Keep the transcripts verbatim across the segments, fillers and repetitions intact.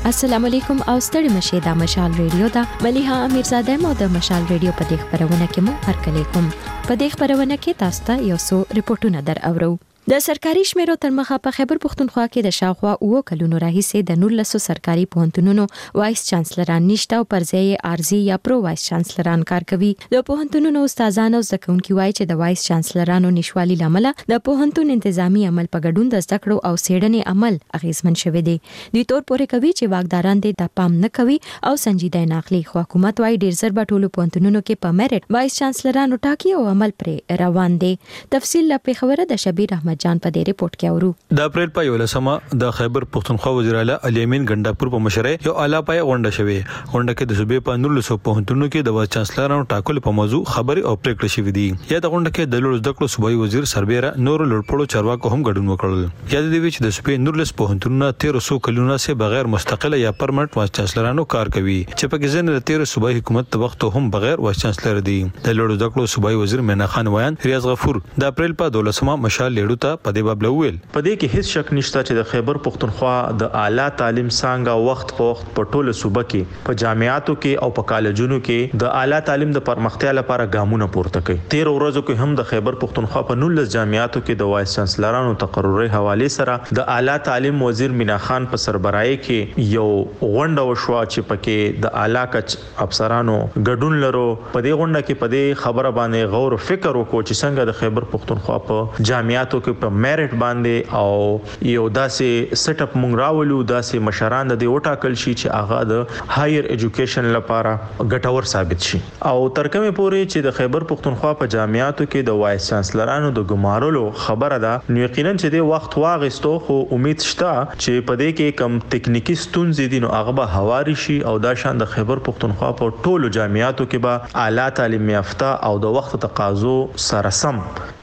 السلام علیکم او ستړي مشه د مشال ریډیو دا مليها امیرزاده مو د مشال ریډیو په دې خبرونه کې مو هرکلی کوم. په دې خبرونه کې تاسو ته یو څو ریپورتونه در اورو. د سرکاري شمیرو تر مخه په خیبر پختونخوا کې د شاوخوا اوه کلونو راهیسې د نولسو سرکاري پوهنتونونو وایس چانسلران نشته او پر ځای ارزي یا پرو وایس چانسلران کار کوي. د پوهنتونونو استادانو زده کوونکي وایي چې د وایس چانسلرانو نشوالي لامل د پوهنتون انتظامی عمل په ګډون د زده کړو او څېړنې عمل اغیزمن شوی دی. دوی تور پورې کوي چې واکداران د پام نه کوي او سنجیده نه اخلي. خو حکومت وايي ډیر زر په ټولو پوهنتونونو کې په میرټ وایس چانسلرانو ټاکي او عمل پر روان دی. تفصیل په خبره د شبیر احمد جان په دې ریپورت کې اورو. د اپریل په یولسمه د خیبر پختونخوا وزیر اعلی علي امین ګنداپور په مشرۍ یو اعلی پای غونډه شوې. غونډه کې د صوبې په نولسو پوهنتونونو کې د وایس چانسلرانو ټاکلو په موضوع خبري او پریکړې شوې دي. یا د غونډه کې د لوړ زده کړو صوبایي وزیر سربېره نور لوړپوړو چارواکو هم ګډون وکړل. یا د دې چې د صوبې نولس پوهنتونونو تیرو سو کلونو سه بغیر مستقله یا پرمنټ وایس چانسلرانو کار کوي چې په کې ځنه د تیرو صوبایي حکومت د وخت هم بغیر وایس چانسلر دي. د لوړ زده کړو صوبایي وزیر مینا خان ویان ریاض غفور د اپریل په دولسمه مشال لیډو ته په دې باب لویل. په دې کې هیڅ شک نشته چې د خیبر پختونخوا د اعلی تعلیم څنګه وخت په وخت په ټوله صوبه کې په جامعاتو کې او په کالجونو کې د اعلی تعلیم د پرمختیا لپاره ګامونه پورته کوي. تیر ورځو کې هم د خیبر پختونخوا په نولس جامعاتو کې د وایس چانسلرانو تقرري حواله سره د اعلی تعلیم وزیر مینا خان په سربراهي کې یو غونډه وشوه چې پکې د اعلی کچ افسرانو ګډون لرو. په دې غونډه کې په دې خبره باندې غور او فکر وکړو چې څنګه د خیبر پختونخوا په جامعاتو کې په میرټ باندې او یو داسې سیټ اپ مونږ راولو، داسې مشران د دې وټاکل شي چې هغه د هایر ایجوکیشن لپاره ګټور ثابت شي. او تر کومه پورې چې د خیبر پختونخوا په جامعاتو کې د وایس چانسلرانو د ګمارلو خبره ده، نو یقینا چې د وخت واغستو خو امید شته چې په دې کې کم تکنیکی ستونزې دي نو هغه به هواري شي او دا شان د خیبر پختونخوا په ټولو جامعاتو کې به اعلی تعلیم یافته او د وخت تقاضو سره سم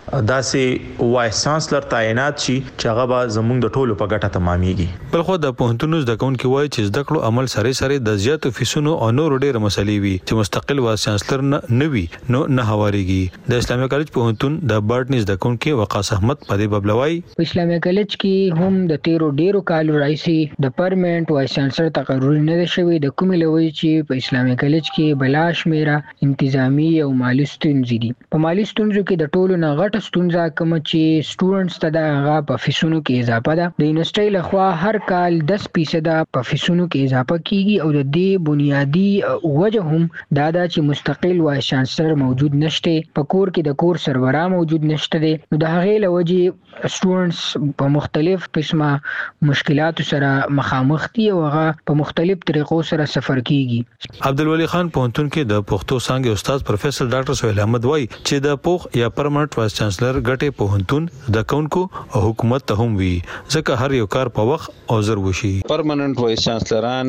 داسې وایس چانسلر تعینات شي چې هغه به زموږ د ټولو په ګټه تمامېږي. بل خو د پوهنتونو زده کوونکي وایي چې زده کړو عمل سره سره د زیاتو فیسونو او نور ډېر مسلې وي چې مستقل وایس چانسلر نه وي نو نه هواريږي. د اسلامي کالج پوهنتون د باټنی زده کوونکي وقاص احمد په دې ببلوي په اسلامي کالج کې هم د تیرو ډیرو کالو راځي د پرمنټ وایس چانسلر تقرر نه دی شوی. د کومې لوي چې په اسلامي کالج کې بلاش میرا انتظامی او مالی ستونزې دي. په مالی ستونزو کې د ټولو نه غټه ستونزه کوم چې سټوډنټس ته د هغه په فیسونو کې اضافه ده. د یونیورسيټي لخوا هر کال دس فیصد په فیسونو کې اضافه کیږي او د دې بنیادی وجه هم دا ده چې مستقل وایس چانسلر موجود نشته. په کور کې د کور سرورا موجود نشته دي. نو د هغې لوجه سټوډنټس په مختلف قسمه مشکلاتو سره مخامخ دي او هغه په مختلف طریقو سره سفر کیږي. عبدالولي خان پوهنتون کې د پښتو څانګې استاد پروفیسور ډاکټر سہیل احمد وایي چې د پوخ یا پرمنټ وایس چانسلر ګټه پوهنتون د کونکو او حکومت ته هم وي ځکه هر یو کار په وخت او زر وشي. پرمننت وایس چانسلران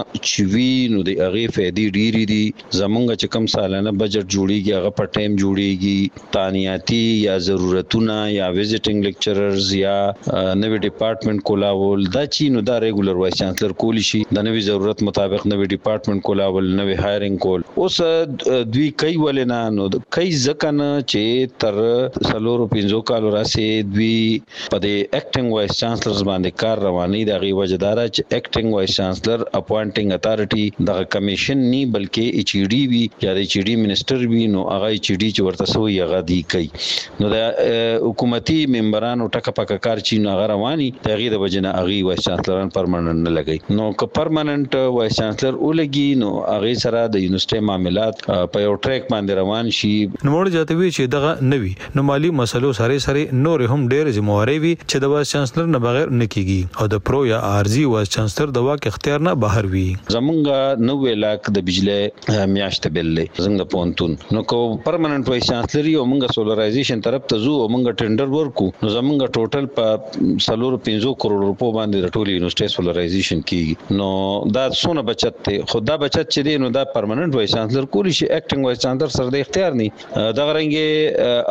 چې وی نو د هغه فائدې ډېری دي. زمونږ چې کم سالانه بجټ جوړیږي هغه په ټایم جوړیږي. تانیاتی یا ضرورتونه یا وزټینګ لیکچررز یا نوې ډپارټمنټ کولاول دا چې نو دا ریګولر وایس چانسلر کولی شي د نوې ضرورت مطابق نوې ډپارټمنټ کولاول نوې هایرینګ کول. اوس دوی کوي ولنه نو کوي ځکه نه چې تر سلورو پنځو کالو راسې دوی په دې اکټینګ وایس چانسلرز باندې کار رواني د غي وجدارا چې اکټینګ وایس چانسلر اپوینټینګ اتارټي د کمیشن ني بلکې ایچ ډي وی یا د ایچ ډي منسٹر وی نو هغه ایچ ډي چې ورته سوی هغه دی کوي. نو د حکومتي ممبرانو ټکه پک کار چې نو هغه رواني د غي د وجنه هغه وایس چانسلران پرمننت نه لګي. نو که پرمننت وایس چانسلر ولګي نو هغه سره د یونیورسيټي معاملات په یو ټریک باندې روان شي. نو موږ جاته وی چې دغه نوي نو مالی مسلو سره سره نور هم ډېر ذمہواری وي چې د وایس چانسلر نه بغیر نه کیږي او د پرو یا ارزي وایس چانسلر د واک اختیار نه بهر وي. زمونږ نوې لاک د بجلی میاشت بل زنګ پونتون نو کو پرمننت وایس چانسلر یو مونږه سولرایزیشن طرف ته زو مونږه ټینډر ورکو نو زمونږ ټوټل په سلور پنځو کروڑ روپو باندې د ټولي یونیورسيټي سولرایزیشن کیږي. نو دا څونه بچت ته خدا بچت چې دی نو دا پرمننت وایس چانسلر کولی شي. اکټینګ وایس چانسلر سره د اختیار نه دا غرنګي اپاینټمنټ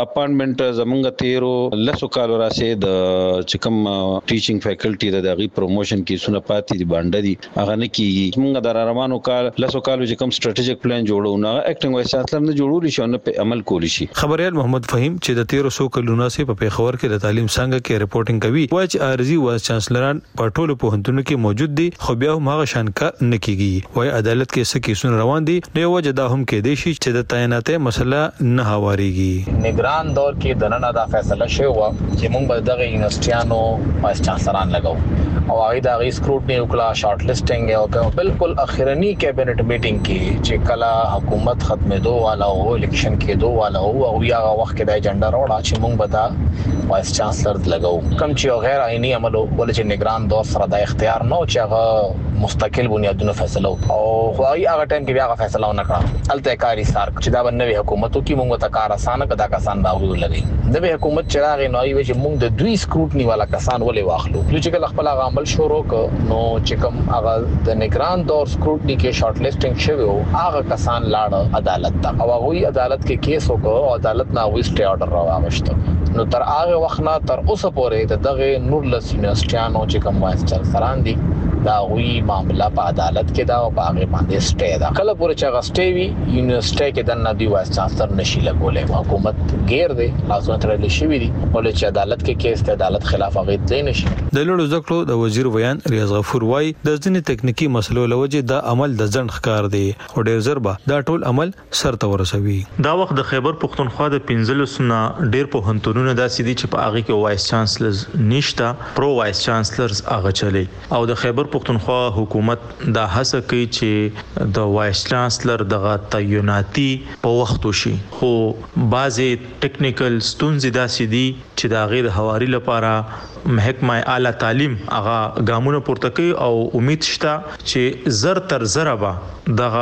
ډپارټمنټ زمونږ تیرو لسو کالو راسه د چکم ټیچینګ فیکلټي د دغه پروموشن کې سونه پاتې دي باندې دي هغه نه کیږي موږ د روانو کال لسو کالو چې کوم سټریټیجیک پلان جوړو نه اکټینګ وایس چانسلر نه جوړول شي نه په عمل کول شي. خبريال محمد فهیم چې د تیرو سو کلونو سه په پیښور کې د تعلیم څنګه کې ریپورتینګ کوي وایي چې ارزي وایس چانسلران په ټولو پوهنتونونو کې موجود دي خو بیا هم هغه شان کار نه کیږي. وایي عدالت کې څه کیسونه روان دي نو وجه دا هم کې دي چې د تعیناتي مسله نه هواريږي. نگران دور کې د نن دا فیصله شوی و چې موږ به دغه یونیورسيټانو وایس چانسلران لګاو او هغه د غي سکروټنی وکړه شارټ لیسټینګ او بالکل اخرنی کابینټ میټینګ کې چې کله حکومت ختمېدو والا او الیکشن کېدو والا او هغه وخت کې د ایجنډا راوړا چې موږ به دا وایس چانسلر لګاو کوم چې غیر عیني عمل ول چې نگران دور سره د اختیار نو چې هغه مستقل بنیادونو فیصله او خو هغه ټایم کې بیا هغه فیصله نه کړه الته کاری سار چې دا بنوي حکومتو کې موږ ته کار اسانه کدا کسان باغو لګي د به حکومت چراغ نو وي چې موږ د دوی سکروټنی والا کسان ولې واخلو چې کله خپل عمل شروع ک نو چې کوم هغه د نگران دور سکروټنی کې شارټ لیسټینګ شوی او هغه کسان لاړ عدالت ته او هغه عدالت کې کیس وکړ او عدالت نه وی سټي آرډر راوغشت نو تر هغه وخت نه تر اوسه پورې دغه نورلس یونیورسيټانو چې کوم وایس چانسلران دي دا وی معاملہ په عدالت کې دا او په هغه باندې سټي دا کله پورې چې هغه سټي وی یونیورسيټي کې د نه دی وایس چانسلر نشي لګولې حکومت غیر دی لاسونه ترلې شي وی دي ولې چې عدالت کې کیس ته عدالت خلاف هغه ځای نشي. د لوړو ذکر د وزیر ویان ریاض غفور وای د ځینې تکنیکی مسلو لوجه دا عمل د ځند ښکار دی او ډیر زربا دا ټول عمل سرته ورسوي. دا وخت د خیبر پختونخوا د پنځلسونه ډیر په هنتونونو داسې دي چې په هغه کې وایس چانسلرز نشته پرو وایس چانسلرز هغه چلی او د خیبر پختونخوا حکومت دا هڅه کوي چې د وایس چانسلر دغه تعیناتي په وخت وشي خو بعضي ټیکنیکل ستونزې داسې دي چې دا غیر حواري لپاره محکمه اعلی تعلیم هغه ګامونه پورته کوي او امید شته چې زر تر زر به دغه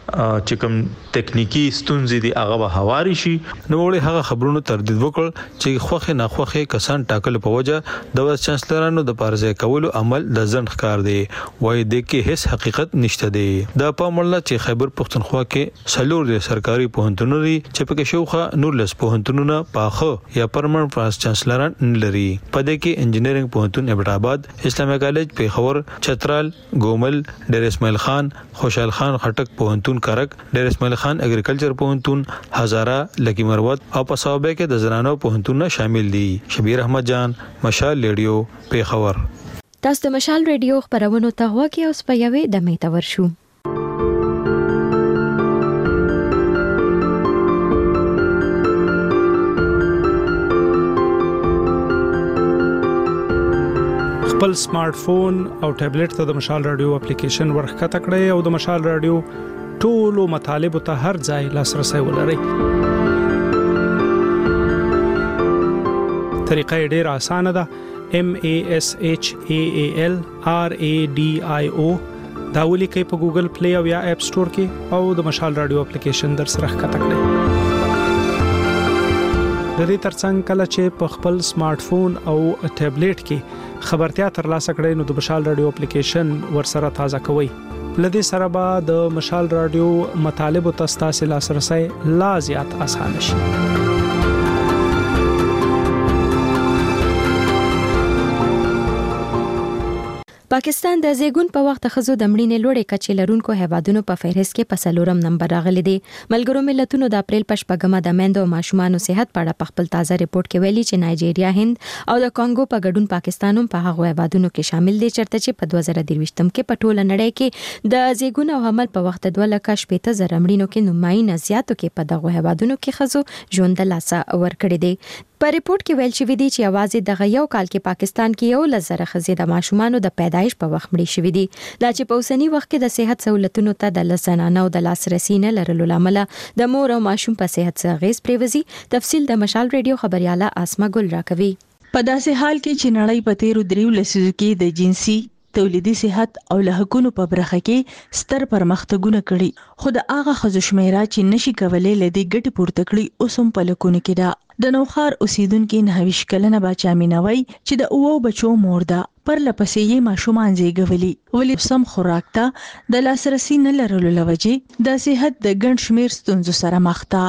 چې کوم ټیکنیکی ستونزې دي هغه به حواري شي. نو وړي هغه خبرونو تردید وکړ چې خوخه نه خوخه کسان ټاکل په وجه د وایس چانسلرانو د پارځه کولو عمل د ځند ښکار دی وای د کې هیڅ حقیقت نشته دی. د پامړل چې خیبر پختونخوا کې سلور د سرکاري پوهنتونونو لري چې په کې شوخه نورلس پوهنتونونه پاخه یا پرمنټ وایس چانسلران لري په دې کې انجینرینګ پوهنتون ابټاباد اسلامي کالج پیښور چترال ګومل ډیر اسماعیل خان خوشحال خان خټک پوهنتون کرک ډیر اسماعیل خان اګریکلچر پوهنتون هزاره لکی مروت او په صوبه کې د زنانو پوهنتون شامل دي. شبیر احمد جان مشال ریډیو پیښور. تاسو د مشال ریډیو خبرونو ته وګورئ او سپیاوي د میته ورشو. خپل سمارټ فون او ټابلیټ ته د مشال رادیو اپلیکیشن ورخته کړئ او د مشال رادیو ټولو مطالب ته هر ځای لاسرسي ولرئ. طریقه ډېره اسانه ده. M A S H A A L R A D I O دا ولیکئ په ګوګل پلی او یا اپ سٹور کې او د مشال رادیو اپلیکیشن در سره ښکته کړئ. د دې ترڅنګ کله چې په خپل سمارټ فون او ټابلیټ کې خبرتیا ترلاسه کړئ نو د مشال رادیو اپلیکیشن ورسره تازه کوئ. لدې سره به د مشال رادیو مطالب او تاسو لاسرسي لا زیات اسانه شي. پاکستان د زیګون په وخت خزو د مړینې لوړې کچې لرونکو هیوادونو په فهرست کې په څلورم نمبر راغلي دي. ملګرو ملتونو د اپریل په شپږمه د میندو او ماشومانو صحت په اړه په خپل تازه ریپورت کې ویلي چې نایجیریا، هند او د کانګو په ګډون پاکستان هم په هغو هیوادونو کې شامل دي چرته چې په دوه زره درویشتم کې په ټوله نړۍ کې د زیګون او حمل په وخت دوه لکه شپږ زره مړینو کې نمایي زیاتو کې په دغه هیوادونو کې خزو ژوند لاسه ورکړي دي. په ریپورت کې ویل شوی دی چې اواز دغه یو کال کې پاکستان کې یو لزر خزې د ماشومانو د پیدایش په وخت مړي شوی دي. دا چې په اوسنی وخت کې د صحت سہولتونو ته د لسنانه او د لاسرسي نه لرلو لامل د مور او ماشوم په صحت څخه غیز پریوزي. تفصیل د مشال ریډیو خبرياله اسما ګل راکوي. په داسې حال کې چې نړۍ په تیرو دریو لسیزو کې د جنسي تولیدي صحت او له حقوقو په برخه کې ستر پرمختګونه کړي خو د هغه خزو شمیره چې نشي کولای لدی ګټ پورته کړي اوسم په لکونه کې ده. د نوخار اوسیدونکو نهویش کلنه بچا مینوي چې د اوو بچو مور ده پر لپسې یې ماشومان زیږولي ولې سم خوراک ته د لاسرسي نه لرلو لوجه د صحت د ګڼ شمیر ستونزو سره مخ ده.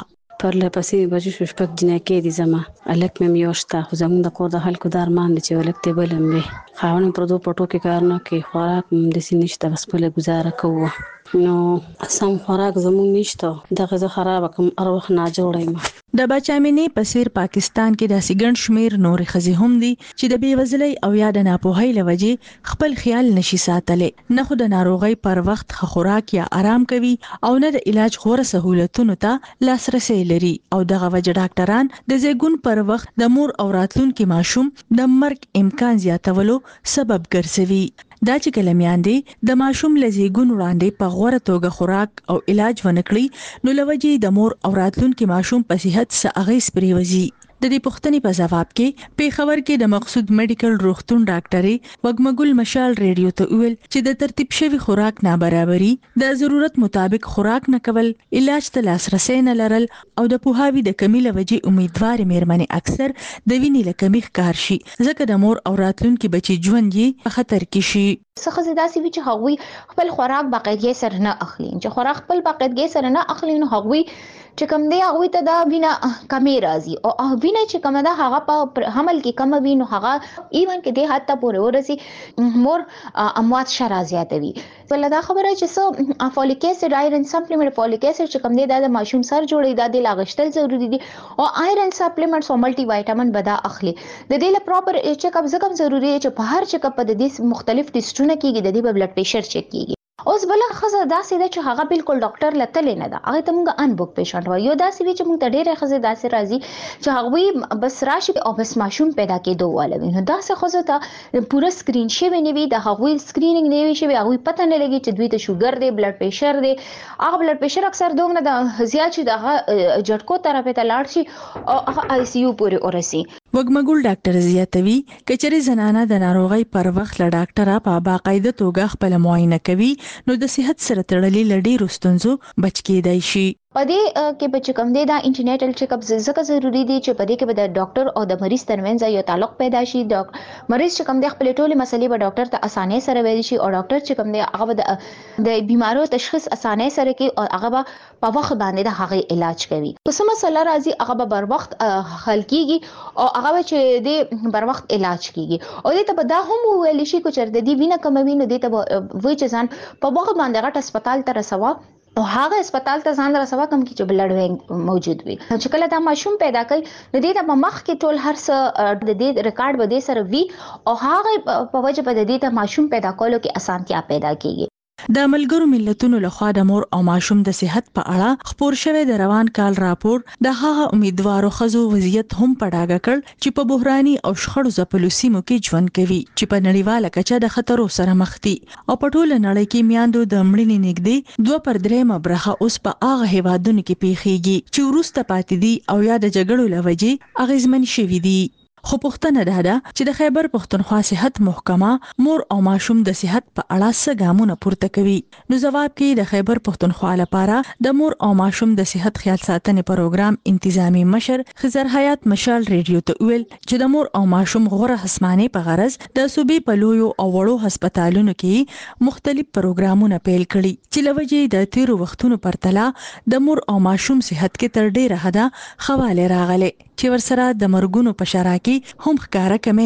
پر لپسې بجو شپږ جنکې دي زما الک مې میوشتا خو زموږ د کور د خلکو د ارمان دي چې ولک ته بلم وي خاون پر دوه پټو کې کار نه کوي خوراک د سینشته بس په گزاره کوو نو سم خوراک زموږ نشته دغه زه خراب کوم اروخ نه جوړایم د بچامینې په سیر پاکستان کې د سیګن شمیر نورې خزي هم دي چې د بیوزلۍ او یا د ناپوهۍ لوجې خپل خیال نشي ساتلې نه خو د ناروغۍ پر وخت خوراک یا آرام کوي او نه د علاج غوړه سہولتونو ته لاسرسي لري او دغه وجه ډاکټران د زیګون پر وخت د مور او راتلونکو ماشوم د مرګ امکان زیاتولو سبب ګرځوي دا چې کله میاندې د ماشوم لزیګون وړاندې په غوړه توګه خوراک او علاج ونکړي نو لوجې د مور او راتلونکو ماشوم په صحت څه اغیز پریوزي د دې پوښتنې په جواب کې پیښور کې د مقصود میډیکل روغتون ډاکټري وګمګل مشال ریډیو ته ویل چې د ترتیب شوی خوراک نابرابري د ضرورت مطابق خوراک نه کول علاج ته لاسرسي نه لرل او د پوهاوی د کمی لوجې امیدوار مېرمنې اکثر د وینې لکمي ښکار شي ځکه د مور او راتلونکو بچي ژوند یې په خطر کې شي څخه زدا سی چې هغوی خپل خوراک باقاعدګي سره نه اخلي چې خوراک خپل باقاعدګي سره نه اخلي نو هغوی چې کوم دی هغه ته دا بنا کمی راځي او بنا چې کوم دا هغه په حمل کې کم وي نو هغه ایون کې د حتی پورې ورسي مور اموات شرا زیاتوي ول دا خبره چې سو فولیک اسید آیرن سپلیمنٹ فولیک اسید چې کوم دی د ماشوم سر جوړي د د لاغشتل ضروری دي او آیرن سپلیمنټس او ملټي وایټامین بدا اخلي د دې لپاره پراپر چیک اپ زکم ضروری چې په هر چیک اپ د دې مختلف ټیسټونه کیږي د دې بلډ پریشر چیک کیږي اوس بل خزه داسې ده چې هغه بالکل ډاکټر لته نه ده هغه ته موږ ان بوک پیشنټ وایو یو داسې وی چې موږ ته ډېر خزه داسې راځي چې هغه بس راشي او بس ماشوم پیدا کېدو والوي نو داسې خزه ته پوره سکرین شوی نه وي د هغه سکرینینګ نه وي شوی هغه پته نه لګي چې دوی ته شوګر دی بلډ پریشر دی هغه بلډ پریشر اکثر دوه نه زیات شي د جټکو طرف ته لاړ شي او هغه آی سی یو پورې ورسي وګمګل ډاکټر زیاتوي کچري زنانه د ناروغي پر وخت له ډاکټره په باقاعده توګه خپل معاینه کوي نو د صحت سره تړلې لړۍ رستنزو بچ کېدای شي پدې کې بچ کم دی دا انټرنیټل چیک اپ زکه ضروری دي چې پدې کې به د ډاکټر او د مریض ترمنځ یو تعلق پیدا شي د مریض چې کم دی خپل ټولې مسلې به ډاکټر ته اسانه سره ویل شي او ډاکټر چې کم دی هغه د بیمارو تشخیص اسانه سره کوي او هغه به په وخت باندې د هغه علاج کوي په سم مسله راځي هغه به بر وخت حل کیږي او هغه چې د بر وخت علاج کیږي او دې ته به دا هم ویل شي چې د دې وینه کموي نو دې ته وای چې ځان په وخت باندې غټ هسپتال ته رسوا او هغه هسپتال ته ځان رسوا کوم چې بلډ بانک موجود وي چې کله دا ماشوم پیدا کوي نو دې ته مخ کې ټول هر څه د دې ریکارډ به دې سره وي او هغه په وجه په دې ته ماشوم پیدا کولو کې اسانتیا پیدا کیږي د ملګرو ملتونو لخوا د مور او ماشوم د صحت په اړه خبر شوی د روان کال راپور د هغه امیدوارو خزو وضعیت هم پډاګه کړ چې په بحراني او شخړو ځپلو سیمو کې ژوند کوي چې په نړیواله کچه د خطرو سره مخ دي او په ټوله نړۍ کې میاندو د مړینې نږدې دوه پر درېمه برخه اوس په هغه هیوادونو کې پیښیږي چې وروسته پاتې دي او یا د جګړو لوجې اغیزمن شوي دي خو پوښتنه ده ده چې د خیبر پښتونخوا صحت محکمه مور او ماشوم د صحت په اړه څه ګامونه پورته کوي نو جواب کې د خیبر پښتونخوا لپاره د مور او ماشوم د صحت خیال ساتنې پروګرام انتظامی مشر خزر حیات مشال ریډیو ته ویل چې د مور او ماشوم غوړه حسمانه په غرض د صوبې په لویو او وړو هسپتالونو کې مختلف پروګرامونه پیل کړي چې لوجې د تیرو وختونو پرتله د مور او ماشوم صحت کې تر ډیره حدا خواله راغله چې ورسره د مرګونو په شرا کې هم ښکارا کمې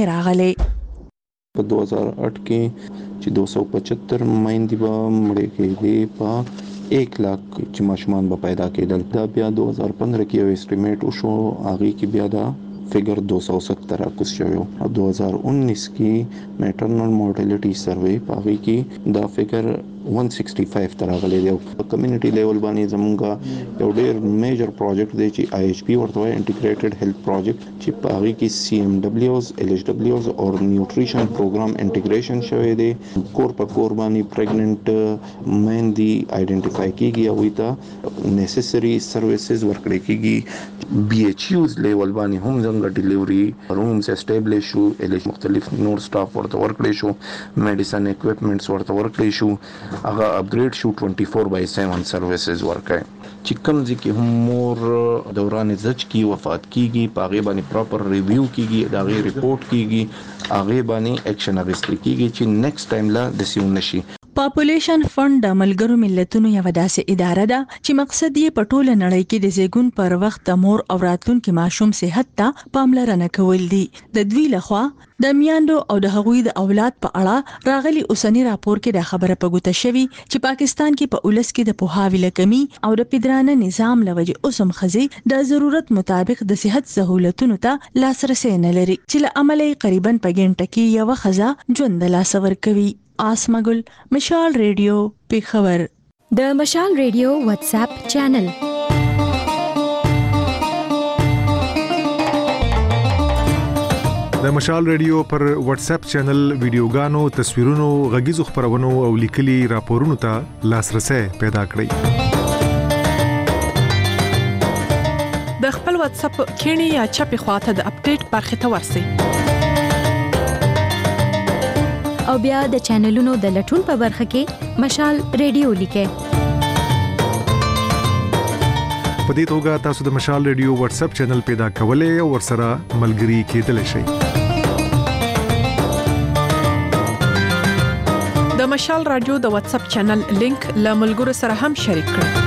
راغلې په دو هزار آٹھ کې چې دو سو پچہتر مایندې به مړې کېدې په ایک لاک چې ماشومان به پیدا کېدل دا بیا دو هزار پندرہ کې یو اسټیمیټ وشو هغه کې بیا دا فگر دو سو ستر راکوس شوی او دو هزار انیس کې میټرنل مورټیلیټي سروې پاغي کې دا فگر one sixty-five تر غلې دی په کمیونټي لیول باندې زمونږه یو ډېر میجر پروجیکټ دی چې آی ایچ پی ورته انټیګریټډ هیلث پروجیکټ چې په هغه کې سی ایم ډبلیوز ال ایچ ډبلیوز او نیوټریشن پروګرام انټیګریشن شوی دی کور په کور باندې پریګننټ مین دی آئیډنټیفای کیږي او ایته نیسسری سرویسز ورکړي کیږي بی ایچ یوز لیول باندې هم څنګه ډیلیوري رومز اسټابلیش شو ال ایچ مختلف نور سټاف ورته ورکړي شو میډیسن اکوپمنټس ورته ورکړي شو هغه اپګریډ شو twenty four by seven سرویسز ورکای چې کوم ځکه هم مور دوران زچ کی وفات کیږي پاغه باندې پراپر ریویو کیږي دا غي ریپورت کیږي هغه باندې اکشن اغستل کیږي چې نیکسټ ټایم لا د سیون نشي پاپولیشن فند د ملګرو ملتونو یو داسې اداره ده چې مقصد یې په ټوله نړۍ کې د زیږون پر وخت د مور او راتلونکي ماشوم صحت ته پاملرنه کول دي. د دوی لخوا د میاندو او د هغوی د اولاد په اړه راغلي اوسنی راپور کې د خبره پګوته شوی چې پاکستان کې په اولس کې د پوهاوی لکمي او د پدرانه نظام لوجه اوسم خزي د ضرورت مطابق د صحت سہولتونو ته لاسرسي نه لري چې له عملي قریبا په ګڼټه کې یو خزه ژوند لاسور کوي. آسمګل مشال ریډیو پیښور. د مشال ریډیو واتس اپ چینل د مشال ریډیو پر واتس اپ چینل ویډیوګانو، تصویرونو، غږیزو خبرونو او لیکلي راپورونو ته لاسرسي پیدا کړئ. د خپل واتس اپ کینی یا چپی خواته د اپډیټ برخه ته ورسی او بیا د چینلونو د لټون په برخه کې مشال ریډیو لیکه. په دې توګه تاسو د مشال ریډیو واتس اپ چینل پیدا کولای او ورسره ملګري کېدلی شئ. د مشال رادیو د واتس اپ چینل لینک له ملګرو سره هم شریک کړئ.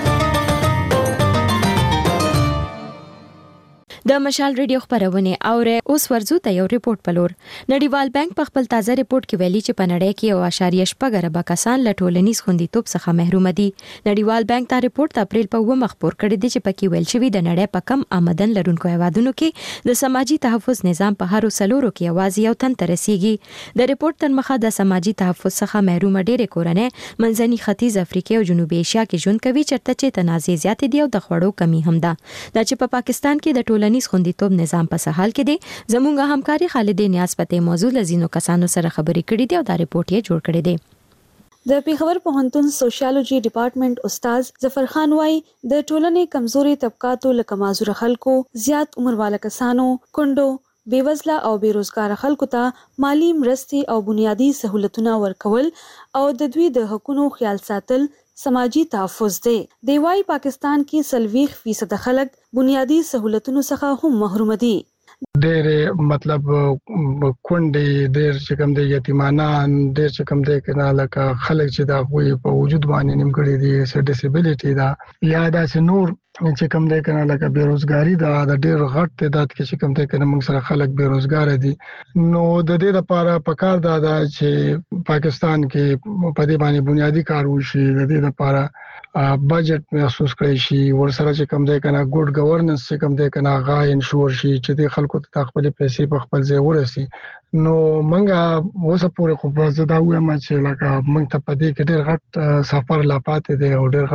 د مشال ریډیو خبرونه اوره اوس ورزو ته یو ریپورت پلور. نړیوال بانک په خپل تازه ریپورت کې ویلي چې په نړۍ کې یو اشاریه شپږ اربه کسان له ټولنیز خوندیتوب څخه محروم دي. نړیوال بانک دا ریپورت د اپریل په اووه مخ پور کړی دی چې پکې ویل شوی د نړۍ په کم آمدن لرونکو هیوادونو کې د سماجی تحفظ نظام په هر سلورو کې یوازې یو تن ته رسیږي. د ریپورت تر مخه د سماجی تحفظ څخه محروم ډېرې کورنۍ منځني ختیځ افریقا او جنوبي ایشیا کې ژوند کوي چرته چې تنازع زیات دي او د خوړو کمی هم ده. دا چې په پاکستان کې د ټولنیز خوندیتوب نظام په سهال کې دي. زموږه همکاري خالد نیاز پته موضوع لزینو کسانو سره خبرې کړې دي او دا ریپورت یې جوړ کړی دی. د پیښور پوهنتون سوشیالوجي ډپارټمنټ استاد ظفر خان وايي د ټولنې کمزوري طبقاتو لکه معذور خلکو، زیات عمر والا کسانو، کندو، بیوزله او بیروزګار خلکو ته مالی مرستې او بنیادی سہولتونه ورکول او د دوی د حقوقو خیال ساتل سماجی تحفظ دی. دی وايي پاکستان کې سلويخ فیصد خلک بنیادی سہولتونو څخه هم محروم دي. ډېر مطلب کونډې، ډېر چې کوم د یتیمانان، ډېر چې کوم د کنه لکه خلک چې دا غوي په وجود باندې نیمګړي دي، س ډیسیبিলিټي دا یا دا نور چې کوم د کنه لکه بیروزګاری دا د ډېر غټ تعداد کې چې کوم د کنه موږ سره خلک بیروزګار دي. نو د دې لپاره پکار دا ده چې پاکستان کې په دې باندې بنیادی کار وشي، د دې لپاره بجټ محسوس کړی شي، ورسره چې کوم د کنه ګډ گورننس چې کوم د کنه غا انشور شي چې د خلکو ته خپل پیسې په خپل ځای ورسي. نو منګه اوسه پورې خو په زدا وایم چې لکه موږ ته په دې کې ډېر غټ سفر لا پاتې دی او ډېر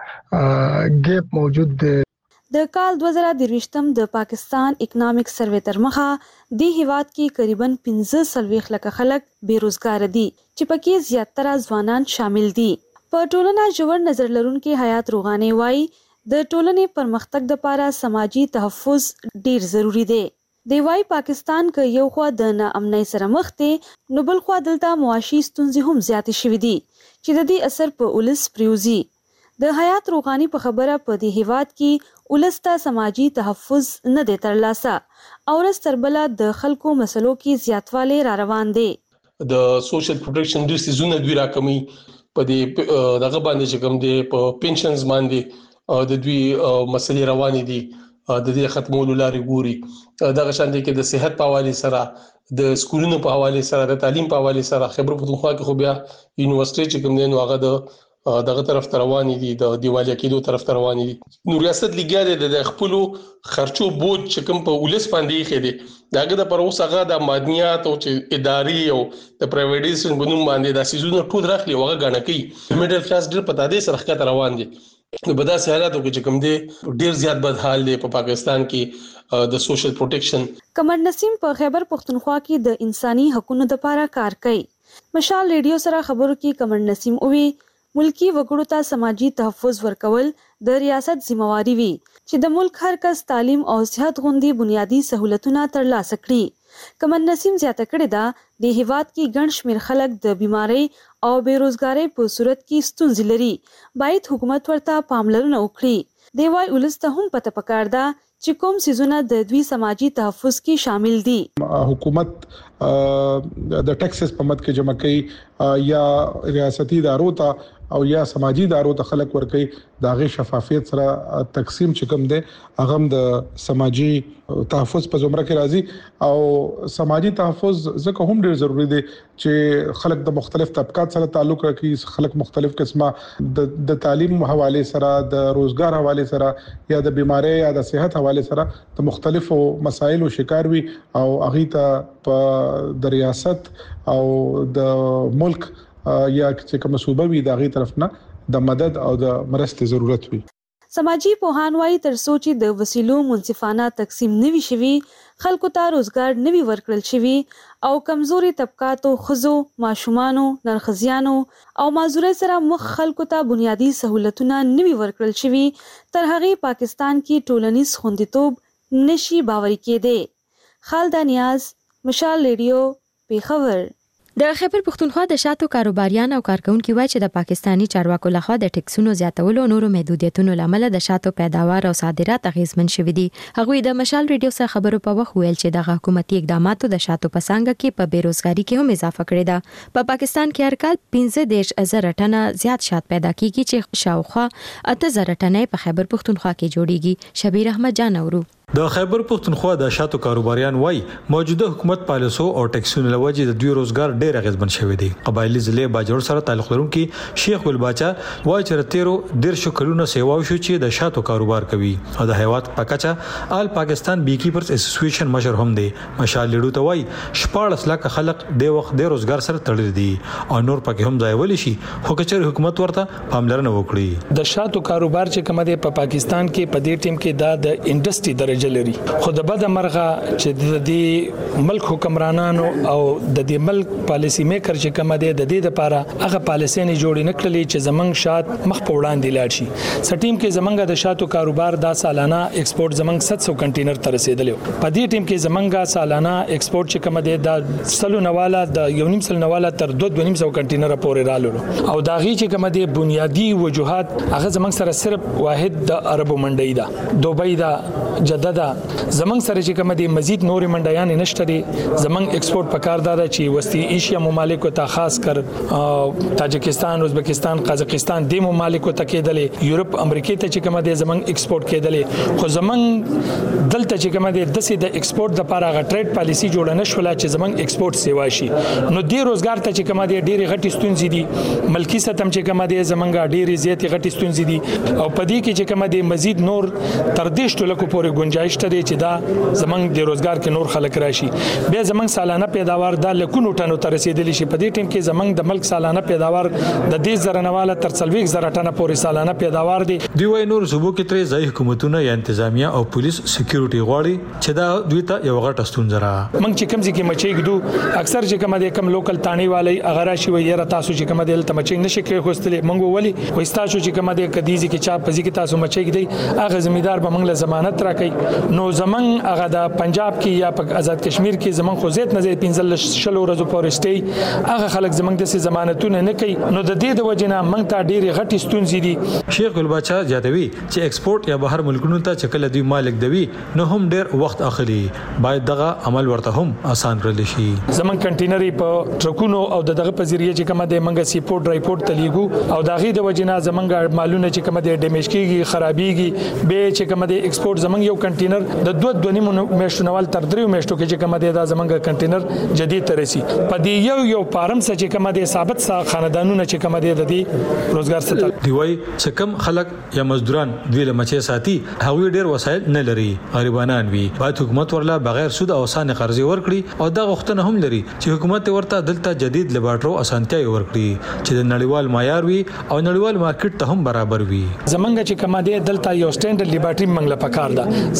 غټ ګیپ موجود دی. د کال دوه زره درویشتم د پاکستان اکونومیک سروې تر مخه د هیواد کې تقریبا پنځه سلويخ لکه خلک بیروزګار دي چې پکې زیاتره ځوانان شامل دي. په ټولنه جوړ نظر لرونکي حیات روغاني وايي د ټولنې پرمختګ لپاره سماجی تحفظ ډیر ضروری دی. دی وايي پاکستان کې یو خوا د ناامنۍ سره مخ دی، نو بل خوا دلته معاشي ستونزې هم زیاتې شوې دي چې د دې اثر په ولس پریوزي. د حیات روغاني په خبره په دې هیواد کې ولسته سماجی تحفظ نه دی ترلاسه او رستربله د خلکو مسلو کې زیاتوالی را روان دی. د سوشل پروټیکشن د سيزونه دوی راکمي په دې دغه باندې چې کوم دی په پنشنز باندې د دوی مسلې روانې دي، د دې ختمولو لارې ګوري. دغه شان دي کې د صحت په حواله سره، د سکولونو په حواله سره، د تعلیم په حواله سره خبر پښتونخوا کې خو بیا یونیورسيټي چې کوم دی نو هغه د دغه طرف ته روانې دي، د دیوالیا کېدو طرف ته روانې دي. نو ریاست لګیا د خپل خرچو بوج چې کوم په ولس باندې خې دي داګه د پر اوسه غا د مادنیات او چې اداري او د پرایویټیزیشن بنوم باندې د سيزونو ټول راخلي وغه غاڼه کوي. میډل کلاس ډېر پتا دي سره ښکته روان دي. نو په داسې حالاتو کې چې کوم دی ډېر زیات بد حال دی په پاکستان کې د سوشل پروټیکشن. قمر نسیم په خیبر پختونخوا کې د انساني حقوقو لپاره کار کوي. مشال ریډیو سره خبرو کې قمر نسیم اووي ملکی وګړو ته سماجی تحفظ ورکول د ریاست ذمہواری وي چې د ملک هر کس تعلیم او صحت غوندي بنیادی سہولتونه ترلاسه کړي. قمر نسیم زیاته کړې ده د هیواد کې ګڼ شمېر خلک د بیماری او بیروزګاری په صورت کې ستونزې لري، باید حکومت ورته پاملرنه وکړي. دی وای ولسته هم پته پکار ده چې کوم سيزونه د دوی سماجی تحفظ کې شامل دي. حکومت د ټیکسز په مد کې جمع کوي یا ریاستي ادارو ته او یا سماجی ادارو ته خلک ورکي داغه شفافیت سره تقسیم چکم دي هغه د سماجی تحفظ په زمره کې راځي او سماجی تحفظ ځکه هم ډیر ضروری دي چې خلک د مختلف طبقات سره تعلق لري خلک مختلف قسمه د تعلیم حواله سره د روزګار حواله سره یا د بیماری یا د صحت حواله سره د مختلفو مسایلو شکار وي او اغه ته په د ریاست او د ملک یا چې کوم صوبه وي دغه طرف نه د مدد او د مرستې ضرورت وي. سماجی پوهانوي تر سوچي د وسیلو منصفانه تقسیم نوي شوي خلکو ته روزګار نوي ورکړل شوي او کمزوري طبقاتو خزو ماشومانو نرخزيانو او معذوري سره مخ خلکو ته بنیادی سہولتونه نوي ورکړل شوي تر هغه پاکستان کې ټولنیز خوندیتوب نشي باوري کېده. خالد نیاز مشال ریډیو پیښور. د خیبر پښتونخوا د شاتو کاروباریان او کارکونکو وایي چې د پاکستانی چارواکو لخوا د ټیکسونو زیاتولو نورو محدودیتونو لامل د شاتو پیداوار او صادرات اغیزمن شوي دي. هغوی د مشال ریډیو سره خبرو په وخت ویل چې د حکومتي اقداماتو د شاتو په څنګه کې په بیروزګاری کې هم اضافه کړې ده. په پاکستان کې هر کال پنځه دېرش زره ټنه زیات شات پیدا کیږي چې شاوخوا اته زره ټنه په خیبر پښتونخوا کې جوړیږي. شبیر احمد جان اورو د خیبر پښتونخوا د شاتو کاروباریان وای موجوده حکومت پالیسو او ټیکسونو لوجې د دوی روزګار ډېر اغیزمن شوی دی. قبایلی ضلع باجوړ سره تعلق لرونکي شیخ ګل باچا وای چې تیرو ډېر شکلونه سیوا شو چې د شاتو کاروبار کوي او د حیوانات پکچا آل پاکستان بی کیپرز اسوسییشن مشر هم دی. مشال لیډو ته وای شپږ لک خلک د وخت د روزګار سره تړلي دي او نور پکې هم ځای ولې شي خو کچر حکومت ورته پاملرنه وکړي. د شاتو کاروبار چې کوم دی په پاکستان کې په دې ټیم کې دا د انډستری درجه لري خو د بده مرغه چې د دې ملک حکمرانانو او د دې ملک پالیسی میکر چې کوم دی د دې لپاره هغه پالیسي نه جوړې نکړلې چې زمنګ شات مخ په وړاندې لاړ شي. سټیم کې زمنګ د شاتو کاروبار د سالانه ایکسپورت زمنګ سات سو کنټینر تر رسیدلی په دې ټیم کې زمنګ سالانه ایکسپورت چې کوم دی د سلو نواله د یو نیم سل نواله تر دوه دوه نیم سو کنټینر پورې رالو او دا غي چې کوم دی بنیادی وجوهات هغه زمنګ سره صرف واحد د عربو منډي ده دوبۍ ده جده ده زمنګ سره چې کوم دي مزید نور منډیان نشته دي. زمنګ ایکسپورت پکاردار چې وسطي ایشیا ممالک ته خاص کر تاجکستان ازبکستان قزاقستان د ممالک ته کېدلې یورپ امریکا ته چې کوم دي زمنګ ایکسپورت کېدلې خو زمنګ دلته چې کوم دي د سې د ایکسپورت لپاره غ ټریډ پالیسی جوړه نشول چې زمنګ ایکسپورت سیوا شي نو د روزګار ته چې کوم دي ډېری غټي ستونزې دي ملکی ستم چې کوم دي زمنګ ډېری زیاتې غټي ستونزې دي او په دې کې چې کوم دي مزید نور تر دې شټو لکو پورې گنجائش ته چې دا زمنګ د روزګار کې نور خلک راشي. بیا زمنګ سالانه پیداوار د لکونو ټنو تر رسیدلی شي. په دې ټیم کې زمنګ د ملک سالانه پیداوار د دې زرنواله تر څلويخ زره ټنه پورې سالانه پیداوار دی. دی وای نور صوبو کې ترې ځای حکومتونه یا انتظامیه او پولیس سکیورټي غواړي چې دا دوی ته یو غټه ستونزه را منګ چې کم ځکه مچې ګدو اکثر چې کوم د کم لوکل تانی والی اگر راشي وي را تاسو چې کوم د مچې نشي کوي خوستلې منګو ولی وې تاسو چې کوم د کدیزي کې چا پزې کې تاسو مچې ګدی هغه زمیدار به منګ له ضمانت راکړي نو زمنګ هغه د پنجاب کې یا په آزاد کشمیر کې زمون خو زیات نه زی پنځل شلو ورځې پورې سټي هغه خلک زمنګ د ضمانتونه نه کوي نو د دې د وجنه موږ ته ډېری غټي ستونزې دي. شیخ ګل باچا یادوي چې ایکسپورت یا بهر ملکونو ته چکل دی مالک دوی نو هم ډېر وخت اخلي باید دغه عمل ورته هم آسان کړل شي. زمون کنټینري په ټرکونو او دغه په ذریعہ چې کومه د منګ سیپورت ریپورت تلیګو او دغه د وجنه زمونږ مالونه چې کومه د ډیمیج کیږي خرابيږي به چې کومه د ایکسپورت زمونږ یو کنټینر د دوه دوه نیمو میشتونوال تر دریو میشتو کې چې کومه د زمونږ کنټینر جدید ترسي په دې یو یو پارم څخه چې کومه د ثابت سا خاندانونه چې کومه د دې روزګار ستل دی وای چې کم خلک یا مزدوران دوی له مچې ساتي هغوی ډیر وسایل نه لري غریبانان وي باید حکومت ورلا بغیر سود او اسانه قرضې ورکړي او دا غوښتنه هم لري چې حکومت ورته دلته جدید لیبارټرو اسانتیا ورکړي چې د نړیوال معیار وي او نړیوال مارکیټ ته هم برابر وي. زمونږ چې کومه د دلته یو سټانډرډ لیبارټری منګله پکار ده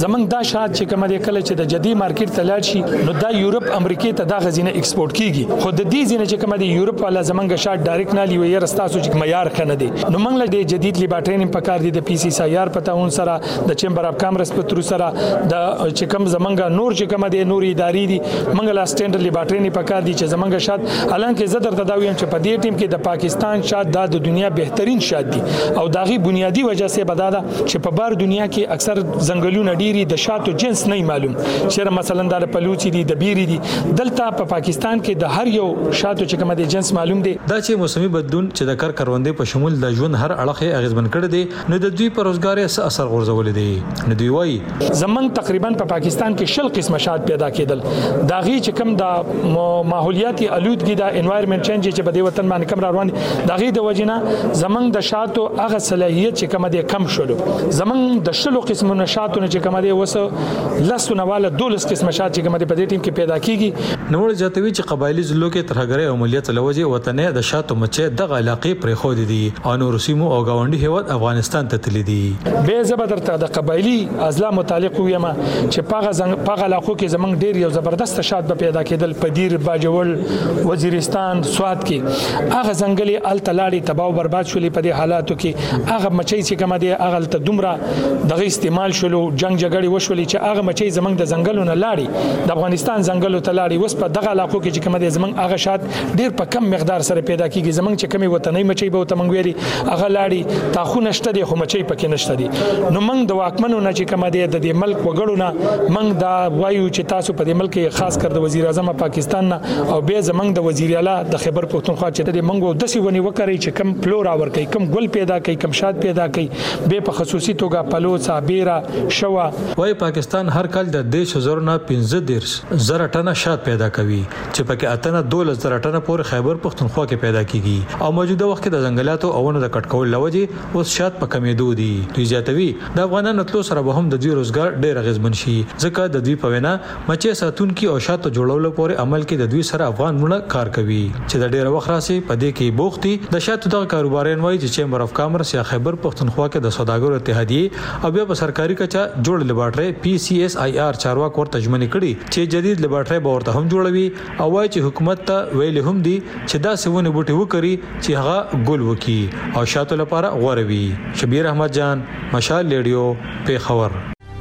زمنګ دا شات چې کوم د کله چې د جدي مارکیټ ته لاړ شي نو دا یورپ امریکا ته دا غزینه ایکسپورټ کیږي خو د دې ځینې چې کوم د یورپ والا زمنګ شات ډایرکټ نه لیوي رستاسو چې معیار کنه دي نو موږ له جدید لیبارټرین په کار دي د پی سی سی آر په تاون سره د چیمبر اف کامرس په تر سره د چې کوم زمنګ نور چې کوم د نور ادارې دي موږ لا سټینډرډ لیبارټرین په کار دي چې زمنګ شات حالانکه زه درته دا وایم چې په دې ټیم کې د پاکستان شات د دنیا بهترین شات دي او داغي بنیادی وجہ سے بداده چې په بار دنیا کې اکثر ځنګلونه ډيري د شاتو جنس نه معلوم چې مثلا د پلوچي دي د بیري دي دلته په پاکستان کې د هر یو شاتو چې کوم د جنس معلوم دي دا چې موسمي بدلون چې د کار کروندې په شمول د ژوند هر اړخ اغیزمن کړي دي نو د دوی پر روزګار یې اثر غورځول دي نو دوی وایي زمنګ تقریبا په پاکستان کې شل قسم شات پیدا کېدل داغي چې کوم د ماحولیاتي الودګي د انوایرنمنت چینج چې په دې وطن باندې کم روان داغي د وجنه زمنګ د شاتو هغه صلاحیت چې کوم د کم شول زمنګ د شلو قسم نشاتونه چې کوم د وسه لسونه والا دولس قسم شات چې کوم د په دې ټیم کې پیدا کیږي نو ورته جاتوي چې قبایلی ضلعو کې ترهګرۍ عملیات لوجه وطن د شاتو مچې د علاقې پرې خو دي او نور سیمو او گاونډي هیواد افغانستان ته تللی دي به زبردرته د قبایلی ازلا متعلق ویم چې پاغه زنګ پاغه علاقو کې زمنګ ډیر یو زبردست شات به پیدا کېدل پدیر باجول وزیرستان سواد کې هغه ځنګلي ال تلاړي تباہ برباد شولې په دې حالاتو کې هغه مچې چې کوم دي هغه ته دومره دغه استعمال شولو جنگ جګړې وشولې چې هغه مچې زمنګ د ځنګلونو لاړي د افغانستان ځنګلو تلاړي وس په دغه علاقو کې چې کوم دي زمنګ هغه شات ډیر په کم مقدار سره پیدا کیږي زمنګ چې کمی وطني مچې به وته منګويري هغه لاړي تاخو نشته دي خو مچې پکې نشته دي نو موږ د واکمنو نه چې کوم دي د دې ملک وګړو نه موږ دا وایو چې تاسو په دې ملک خاص کر د وزیر اعظم پاکستان نه او به زمنګ د وزیر اعلی د خیبر پختونخوا چې د منګو د سی ونی وکړي چې کم فلورا ور کوي کم ګل پیدا کوي کم شات پیدا کوي به په خصوصي توګه پلوڅا بیره شوا وای پاکستان هر کال د دیش زر نه پنځه دیرش زره ټنه شات پیدا کوي چې پکې اتنه دولس زره ټنه پورې خیبر پختونخوا کې پیدا کیږي او موجوده وخت کې د ځنګلاتو او ونو د کټکول لوجه اوس شات په کمیدو دي دوی زیاتوي د افغانانو تلو سره به هم د دوی روزګار ډیر غزمن شي ځکه د دوی په وینا مچې ساتونکو او شاتو جوړولو پورې عمل کې د دوی سره افغان مونږ کار کوي چې د ډیر وخت راسي په دې کې بوختي د شاتو د کاروبارین وایي چې چیمبر اف کامرس یا خیبر پختونخوا کې د سوداګرو اتحادیه او بیا په سرکاري کچا جوړ لیبارټري پی سی ایس آی آر چارواک ورته ژمنې کړي چې جدید لیبارټري به ورته هم جوړوي او وایي چې حکومت ته ویل هم دي چې دا سونه بوټي وکړي چې هغه ګل وکي او شاتو لپاره غوړوي شبیر احمد جان مشال ریډیو په خبر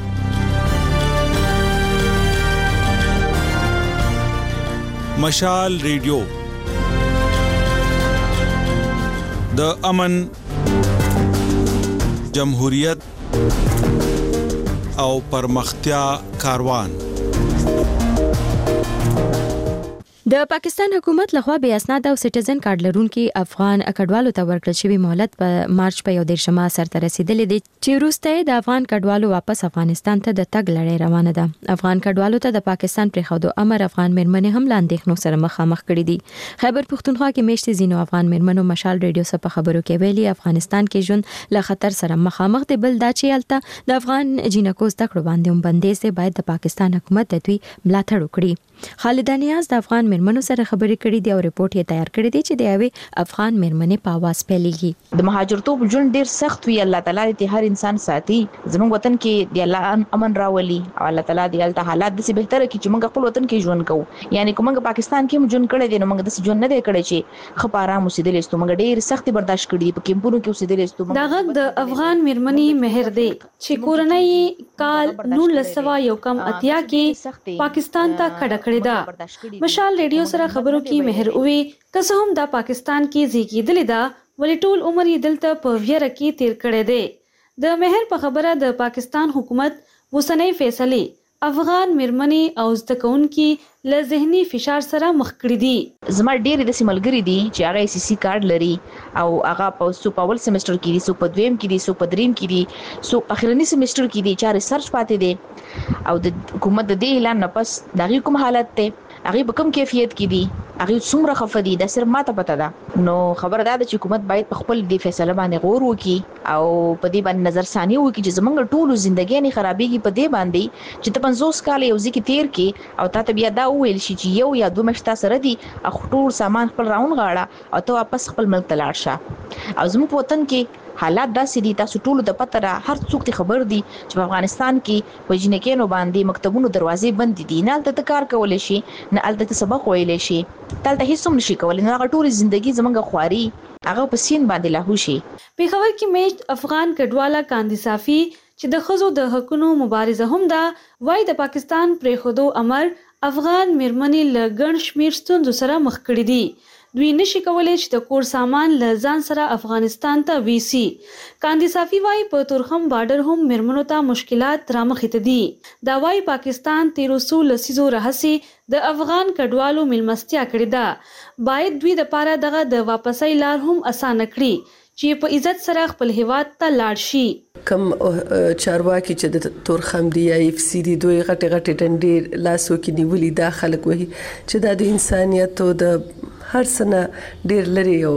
مشال ریډیو د امن جمهوریت او پرمختیا کاروان د پاکستان حکومت لخوا بیا اسناد او سټیزن کارت لرونکي افغان کډوالو ته ورکړل شوی مهلت په مارچ په یو دیرشمه سره رسیدلې دي چې وروسته د افغان کډوالو واپس افغانستان ته د تګ لړۍ روانه ده افغان کډوالو ته د پاکستان پر خودو امر افغان مرمنې هم لاندېخنو سره مخامخ کړي دي خیبر پختونخوا کې میشتي زینو افغان مرمنو مشال ریډیو سره خبرو کې ویلي افغانستان کې ژوند له خطر سره مخامخ دی بل دا چې الته د افغان جنکو زده کړو باندې هم بندیز باید د پاکستان حکومت د دوی ملاتړ وکړي خالد نیاز د افغان مرمنو سره خبرې کړې دي او ریپورت یې تیار کړی دی چې د یوې افغان مرمنې په आवाज پیلېږي د مهاجرتوب ژوند ډیر سخت وي الله تعالی دې هر انسان ساتي زموږ وطن کې د الله امن راولي او الله تعالی دې الته حالات د بهتره کې چې موږ خپل وطن کې ژوند کوو یعنی کومه پاکستان کې ژوند کړی دی نو موږ د ژوند نه دی کړی چې خپاره اوسېدل استو موږ ډیر سخت برداشت کړی په کیمپونو کې اوسېدل استو دا غږ د افغان مرمنې مهر دی چې کورنۍ کال نولس سوه یو کم اتیا کې پاکستان ته کډه کړې ده مشال ریډیو سره خبرو کې مهر اوې که څه هم دا پاکستان کې زیږیدلې ده ولې ټول عمر یې دلته په ویره کې تیر کړی دی د مهر په خبره د پاکستان حکومت وسنۍ فیصلې افغان مرمنې او زده کوونکي له ذهني فشار سره مخ کړي دي زما ډېر د سیملګری دي چې هغه سی سی کارت لري او هغه په سو په اول سیمستر کې دي سو په دویم کې دي سو په دریم کې دي سو اخرنی سیمستر کې دي چې ریسرچ پاتې دي او د حکومت د دې اعلان نه پس دغه کوم حالت ته هغه په کوم کیفیت کې دي هغه څومره خفدي د صرف ماته پته ده نو خبر ده چې حکومت باید په خپل دی فیصله باندې غور وکړي او په دې باندې نظر ثاني وکړي چې زمونږ ټولو ژوندۍ نه خرابېږي په دې باندې چې ته پنځوس کال یو ځکه تیر کې او تاسو بیا دا ویل شي چې یو یا دوه مشتا سره دي ټول سامان خپل راون غاړه او ته واپس خپل ملک ته لاړ شه او زموږ په وطن کې حالات داسې دي تاسو ټول د پته را هر څوک ته خبر دي چې په افغانستان کې په جنکینو باندې مکتبونو دروازې بند دي نه الته کار کول شي نه الته سبق ویل شي تلته هیڅ هم نشي کولای نه هغه ټول ژوندۍ زمونږ خواري هغه په سین باندې لاهو شي. پیښور کې میچ افغان کډواله کاندي صافي چې د خزو د حقونو مبارزه هم ده وای د پاکستان پرې خودو امر افغان میرمنې له ګڼ شمیر ستونزو سره مخ کړي دي. دوی نشي کولای چې د کور سامان له ځان سره افغانستان ته ویسي. کاندي صافي وای په تورخم بارډر هم میرمنو ته مشکلات رامخې ته دي. دا وای پاکستان تیر وسو لسیزو رهسي د افغان کډوالو ملمستیا کړې ده. باید دوی د پاره دغه د واپسۍ لار هم اسانه کړي چې په عزت سره خپل هیواد ته لاړ شي. کم چارواکي چې د تورخم دی یا اف سی دی دوی غټه غټه ډنډې لاسو کې نیولې دا خلک وایي چې دا د انسانيت او د هر سنه ډیر لري او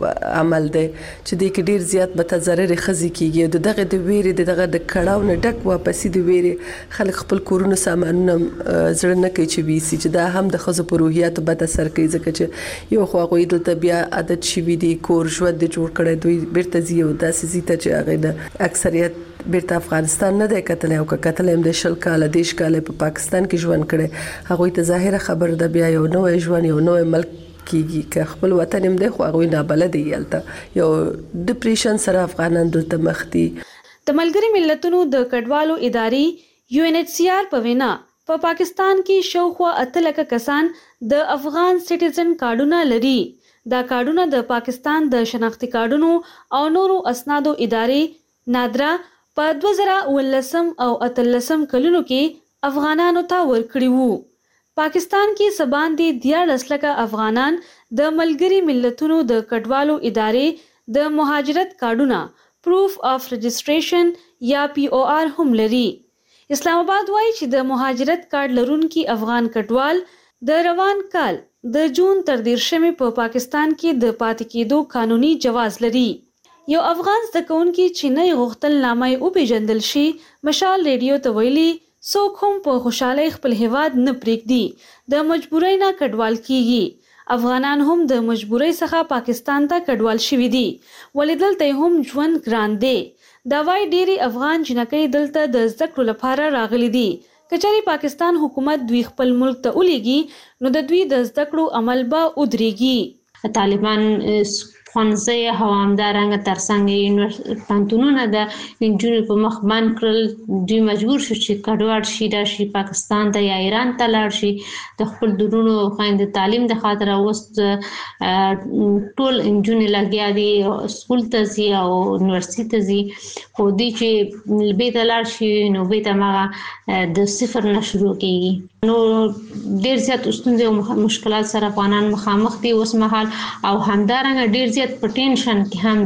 عمل دی چې د کې ډیر زیات به تضرر خزي کیږي د دغه د ویری دغه د کړهو نه ډک واپسې د ویری خلک خپل کورونو سامانونه زړه نه کوي چې ویسي چې دا هم د خزو په روحیات بد اثر کوي ځکه چې یو خو غوي د طبيع عادت شي وي دي کور ژوند د جوړ کړي دوی بیرته زیو داسې زیته چې هغه د اکثریت بیرته افغانستان نه دی کتل او کتل هم د شل کاله دیش کاله په پاکستان کې ژوند کړي هغه ته ظاهره خبر ده بیا یو نوې ژوند یو نوې ملک کیږي که خپل وطن هم دی خو هغه نه بلد دی یالته یو ډیپریشن سره افغانان دلته مخ دي. د ملګری ملتونو د کډوالو ادارې یو ان ایچ سی آر په وینا په پا پاکستان کې شاوخوا اته لک کسان د افغان سټیزن کارډونه لري. دا کارډونه د پاکستان د شناختی کارډونو او نورو اسنادو ادارې نادرا په دوه زره ولسم او اتلسم کلونو کې افغانانو ته ورکړي وو. پاکستان کې سباندې دیارلس لکه افغانان د ملګری ملتونو د کډوالو ادارې د مهاجرت کارډونه پروف اف رجسټریشن یا پی او آر هم لري. اسلام آباد وایي چې د مهاجرت کارډ لرونکي افغان کډوال د روان کال د جون تر دیرشمې په پاکستان کې د پاتې کېدو قانوني جواز لري. یو افغان زده کوونکي چې نه غوښتل نامه او پیژندل شي مشال ریډیو ته ویلي څوک هم په خوشحالۍ خپل هیواد نه پرېږدي د مجبورۍ نه کډوال کیږي. افغانان هم د مجبورۍ څخه پاکستان ته کډوال شوي دي ولې دلته هم ژوند ګران دی. دا وایي ډېری افغان جنکۍ دلته د زده کړو لپاره راغلي دي. که چېرې پاکستان حکومت دوی خپل ملک ته ولیږي نو د دوی د زده کړو عمل به ودرېږي. طالبان ښوونځي هوامدارنګ ترڅنګ پانتونونه د انجونو په مخ باندې کړل دوی مجبور شو چې کډوال شي راشي پاکستان ته یا ایران ته لاړ شي د خپل درونو خويند تعلیم د خاطر اوس ټول انجونو لګیا دي سکول ته ځي او یونیورسيټي ته ځي خو دې چې به ته لاړ شي نو به ته ما د صفر نه شروع کیږي نو ډیر زیات ستونزې او مشکلات سره افغانان مخامخ دي اوس مهال او همدارنګه ډیر زیات په ټینشن کې هم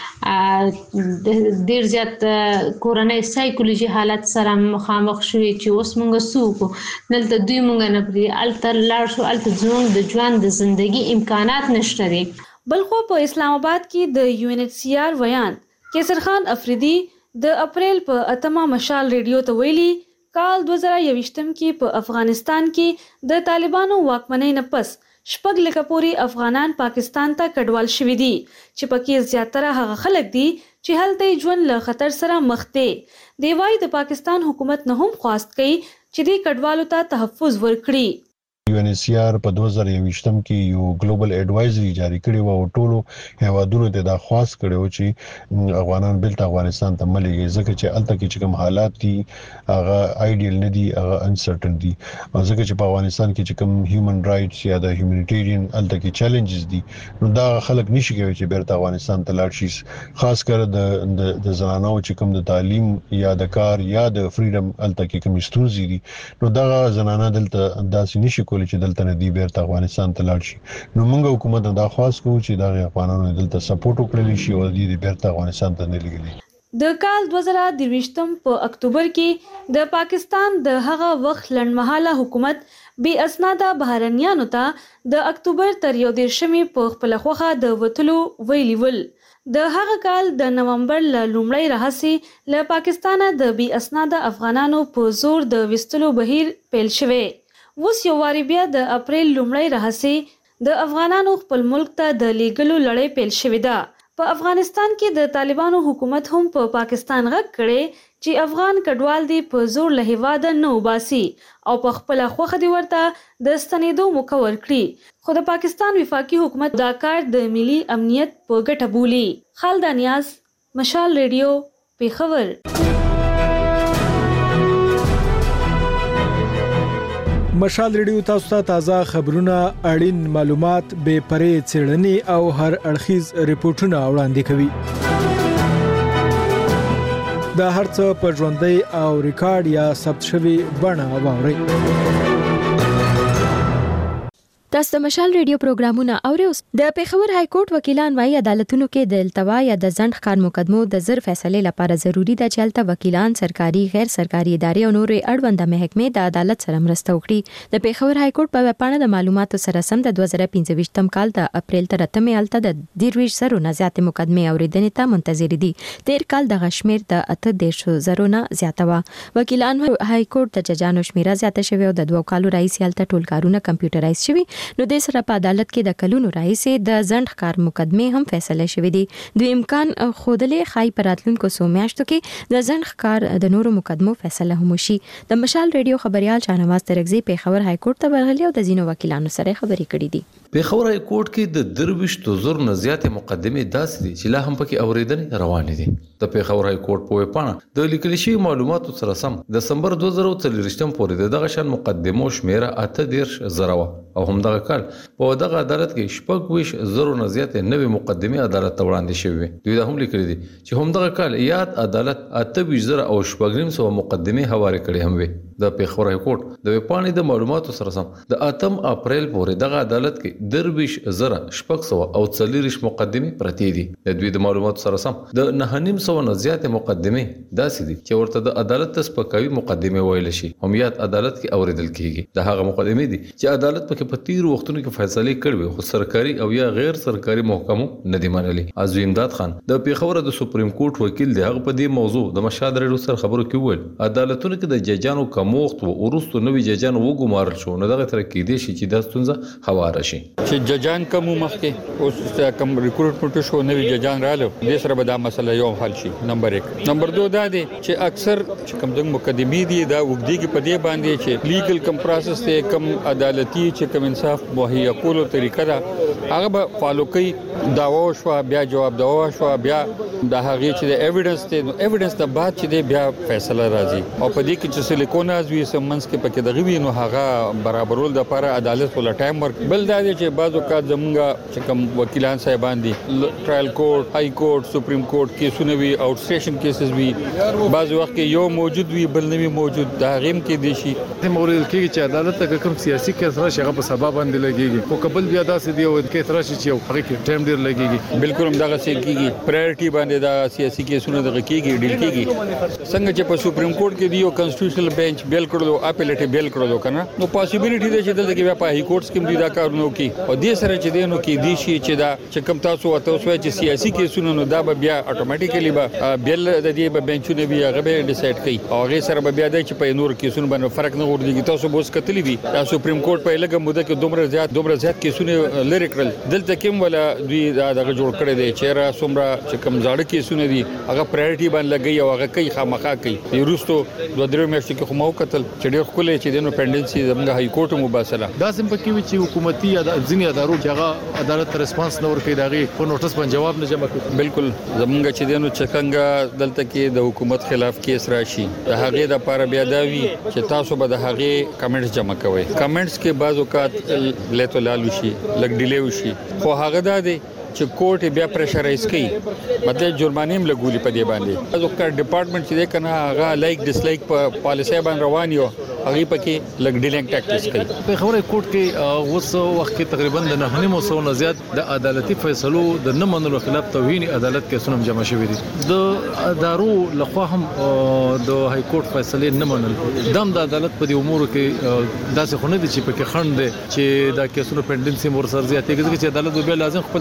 دي ډیر زیات کورنۍ سایکولوژي حالت سره مخامخ شوي چې اوس مونږ سوق دلته دوی مونږ نه پری التر لاړ شو الته ژوند د ژوند د ژوندۍ امکانات نشته دي. بلخو په اسلام آباد کې د یو ان ایچ سی آر ویان کیسر خان افریدي د اپریل په اتمه مشال ریډیو ته ویلي کال دوه زره یوویشتم کې په افغانستان کې د طالبانو واکمنۍ نه پس شپږ لکه پورې افغانان پاکستان ته کډوال شوي دي چې پکې زیاتره هغه خلک دي چې هلته ژوند له خطر سره مخ دي. دی وايي د پاکستان حکومت نه هم خواست کوي چې د کډوالو ته تحفظ ورکړي. یو ان ایچ سی آر په دوه زره یوویشتم کې یو ګلوبل اډوایزري جاری کړی و او ټولو هیوادونو ته دا خواست کړو چې افغانان بیلته افغانستان ته مليږي ځکه چې الته کې چې کوم حالات دي هغه آیډیل نه دي هغه انسرټن دي او ځکه چې په افغانستان کې چې کوم هیومن رائټس یا د هیومانیټیرین الته کې چیلنجز دي نو دا خلک نشي کوي چې بیرته افغانستان ته لاړ شي خاص کر د د زنانو چې کوم د تعلیم یا د کار یا د فریډم الته کې کوم ستونزې دي نو دا زنانه دلته داسې نشي کولای چې دلته نه دی بیرته افغانستان ته لاړ شي نو موږ حکومت دا خواست کوو چې دا افغانانو دلته سپورټ وکړي شي او دې بیرته افغانستان ته نه لګي. د کال دوه زره درویشتم په اکتوبر کې د پاکستان د هغه وخت لړمحاله حکومت بی اسناده بهرنیانو ته د اکتوبر تر یو دیرشمې په خپل خوخه د وټلو ویلي ول. د هغه کال د نومبر ل لومړۍ راهسي له پاکستانه د بی اسناده افغانانو په زور د وستلو بهیر پیل شوی. اوس یو واری بیا د اپریل لومړۍ راهسي د افغانانو خپل ملک ته د لیګلو لړۍ پیل شوې ده په افغانستان کې د طالبانو حکومت هم په پا پاکستان غږ کړي چې افغان کډوال دی په زور له هیواده نه وباسي او په خپل خوخه دی ورته د ستنېدو مکور کړي، خو د پاکستان وفاقي حکومت دا کار د ملي امنیت په ګټه بولي. خالد نیاز، مشال ریډیو، پیښور. مشال ریډیو تاسو ته تازه خبرونه، اړین معلومات، بے پرې څېړنې او هر اړخیز ریپورتونه وړاندې کوي. دا هرڅه په ژوندۍ او ریکارډ یا ثبت شوی بڼه واورئ. تاسو د مشال ریډیو پروګرامونه اورئ. د پیښور های کورټ وکیلان وايي عدالتونو کې د التوا یا د ځنډ ښکار مقدمو د زر فیصله لپاره ضروری ده چې الته وکیلان، سرکاري، غیر سرکاري ادارې او نورې اړوند محکمې د عدالت سره مرسته وکړي. د پیښور های کورټ په وپاڼه د معلوماتو سره سم د دوه زره پنځه ویشتم کال د اپریل تر اتمې الته د دیرویش زرو نه زیاتې مقدمې اوریدنې ته منتظر دي. تیر کال د غشمیر د اته دیش زرو نه زیاته و. وکیلان های کورټ د ججانو شمیره زیاته شوی او د دوه کالو راځي الته ټول کارونه کمپیوټرایز شوی. نو د سره په عدالت کې د کلونو راځي د ځنډ ښکار مقدمه هم فیصله شوې دي. دوی امکان خودلې خای پراتلونکو سو میاشتو کې د ځنډ ښکار د نورو مقدمو فیصله هم شي. د مشال ریډیو خبريال شاهنواز ترغزي پیښور های کورټ ته ورغلي او د زینو وکیلانو سره خبرې کړې دي. پیښور های کورټ کې د درويشتو زر نه زیاتې مقدمې داسې دي چې لا هم پکې اوریدنې روانې دي. د پیښور های کورټ په وپاڼه د لیکل شوی معلوماتو سره سم د دسمبر دوه زره څلوېښتم پورې دغه شان مقدمو شمیره اته دیش زره او همدغه کال په دغه عدالت کې شپږ ویش زرو نه زیاتې نوې مقدمې عدالت ته وړاندې شوې. دوی دا هم لیکلي دي چې همدغه کال یاد عدالت اته ویش زره او شپږ نیم سوه مقدمې هوارې کړې هم وي. د پیښور های کورټ د وپاڼې د معلوماتو سره سم د اتم اپریل پورې دغه عدالت کې درویش زره شپږ سوه او څلوېښت مقدمې پرتې دي. د دوی د معلوماتو سره سم د نهه نیم سوه نه زیاتې مقدمې داسې دي چې ورته د عدالت ته سپکاوي مقدمې ویل شي هم یاد عدالت کې اوریدل کیږي. د هغه مقدمې دي چې عدالت پکې په تیر وختونو کې فیصله کړې خو سرکاري او یا غیر سرکاري محکمو نه دی منلي. عزوی امداد خان د پیښور د سپریم کورټ وکیل دی، هغه په دې موضوع د مشال ریډیو سره خبرو کې وویل عدالتونو کې د ججانو کموخت او ورستو نوې ججان وګمارل شو نو دغه تر کې دي چې د ستونزه هواره شي چې ججان کم مخکې اوس کم ریکروټمنټ شو نوې ججان رااله د سره به دا مسله یو حل شي. نمبر یک. نمبر دو دا دی چې اکثر چې کوم د مقدمې دي دا وګړي په دې باندې چې لیګل کم پروسس ته کم عدالتي چې کم انصاف مهیا کولو طریقه دا هغه به فالو کوي. داوا شو بیا جواب داوا شو بیا د هغه چې د ایویډنس ته نو ایویډنس ته بعد چې بیا فیصله راځي او په دې کې چې سلیکون ازوي سمنس کې پکې دغه وینو هغه برابرول د لپاره عدالت ول ټایم ورک. بل دا دی چې بعضو کا زمونږ چې کوم وکیلان صاحبان دي ټرایل کورټ، های کورټ، سپریم کورټ کیسونه وی آوټ سټیشن کیسز وی بعض وخت کې یو موجود وی بل نه موجود دا غیم کې دي شي ته مورل کېږي چې عدالت ته کوم سیاسي کیس راشي هغه په سبب باندې لګيږي او قبل بیا داسې دی او کې راشي چې هغه کې ټایم ډیر لګيږي. بالکل هم دغه څه کېږي پرایورټي باندې دا سیاسي کیسونه دغه کېږي ډیل کېږي. څنګه چې په سپریم کورټ کې دی او کنسټیټیوشنل بینچ بیل کړلو اپیلیټ بیل کړلو کنه نو پاسیبিলিټي ده چې دلته کې بیا په های کورټ کې دی دا کارونه کوي او دې سره چې دینو کې دی شي چې دا چې کم تاسو وته اوس چې سیاسي کیسونه نو دا بیا اتوماتیکلی به بیل د دې به بنچونه بیا هغه ډیسایډ کوي او هغه سره بیا د چې په نور کیسونه باندې فرق نه ورځي. تاسو بوس کتلی وي دا سپریم کورټ په لګه موده کې دومره زیات دومره زیات کیسونه لری کړل دلته کوم ولا دوی دا دغه جوړ کړی دی چې را سمره چې کم زاړه کیسونه دي هغه پرایورټي باندې لګي او هغه کوي خامخا کوي. یروستو دوه درې میاشتې کې خو مو قتل چې ډېر خلک چې دنو پندنسي زموږ های کورټ مباسله دا سم پکې وی چې حکومتي یا ځینی ادارو چې هغه عدالت ریسپانس نه ورکړي داغي په نوټس باندې جواب نه جمع کوي. بالکل زموږ چې دنو چکنګا دلته کې د حکومت خلاف کیس راشي د هغه د لپاره بیا دا وی چې تاسو به د هغه کمنټس جمع کوئ. کمنټس کې بعض اوقات لته لالو شي لګ ډیلی وشي خو هغه دا دی چې کورټ بیا پریشرایز کوي مطلب جرمانه هم لګولي په دې باندې. ازو کار ډپارټمنټ چې کنه هغه لایک ډیسلایک په پالیسي باندې روان یو هغه پکې لګ ډیلینګ ټاکټیکس کوي. په خبره کورټ کې اوس وخت کې تقریبا د نه نیمو سو نه زیات د عدالتي فیصلو د نه منلو خلاف توهین عدالت کې سنم جمع شوې دي. د ادارو لخوا هم د های کورټ فیصله نه منل دم د عدالت په دې امور کې داسې خونه دي چې پکې خند دي چې دا کیسونو پندنسي مور سر زیاتې کېږي چې عدالت به لازم خپل توهین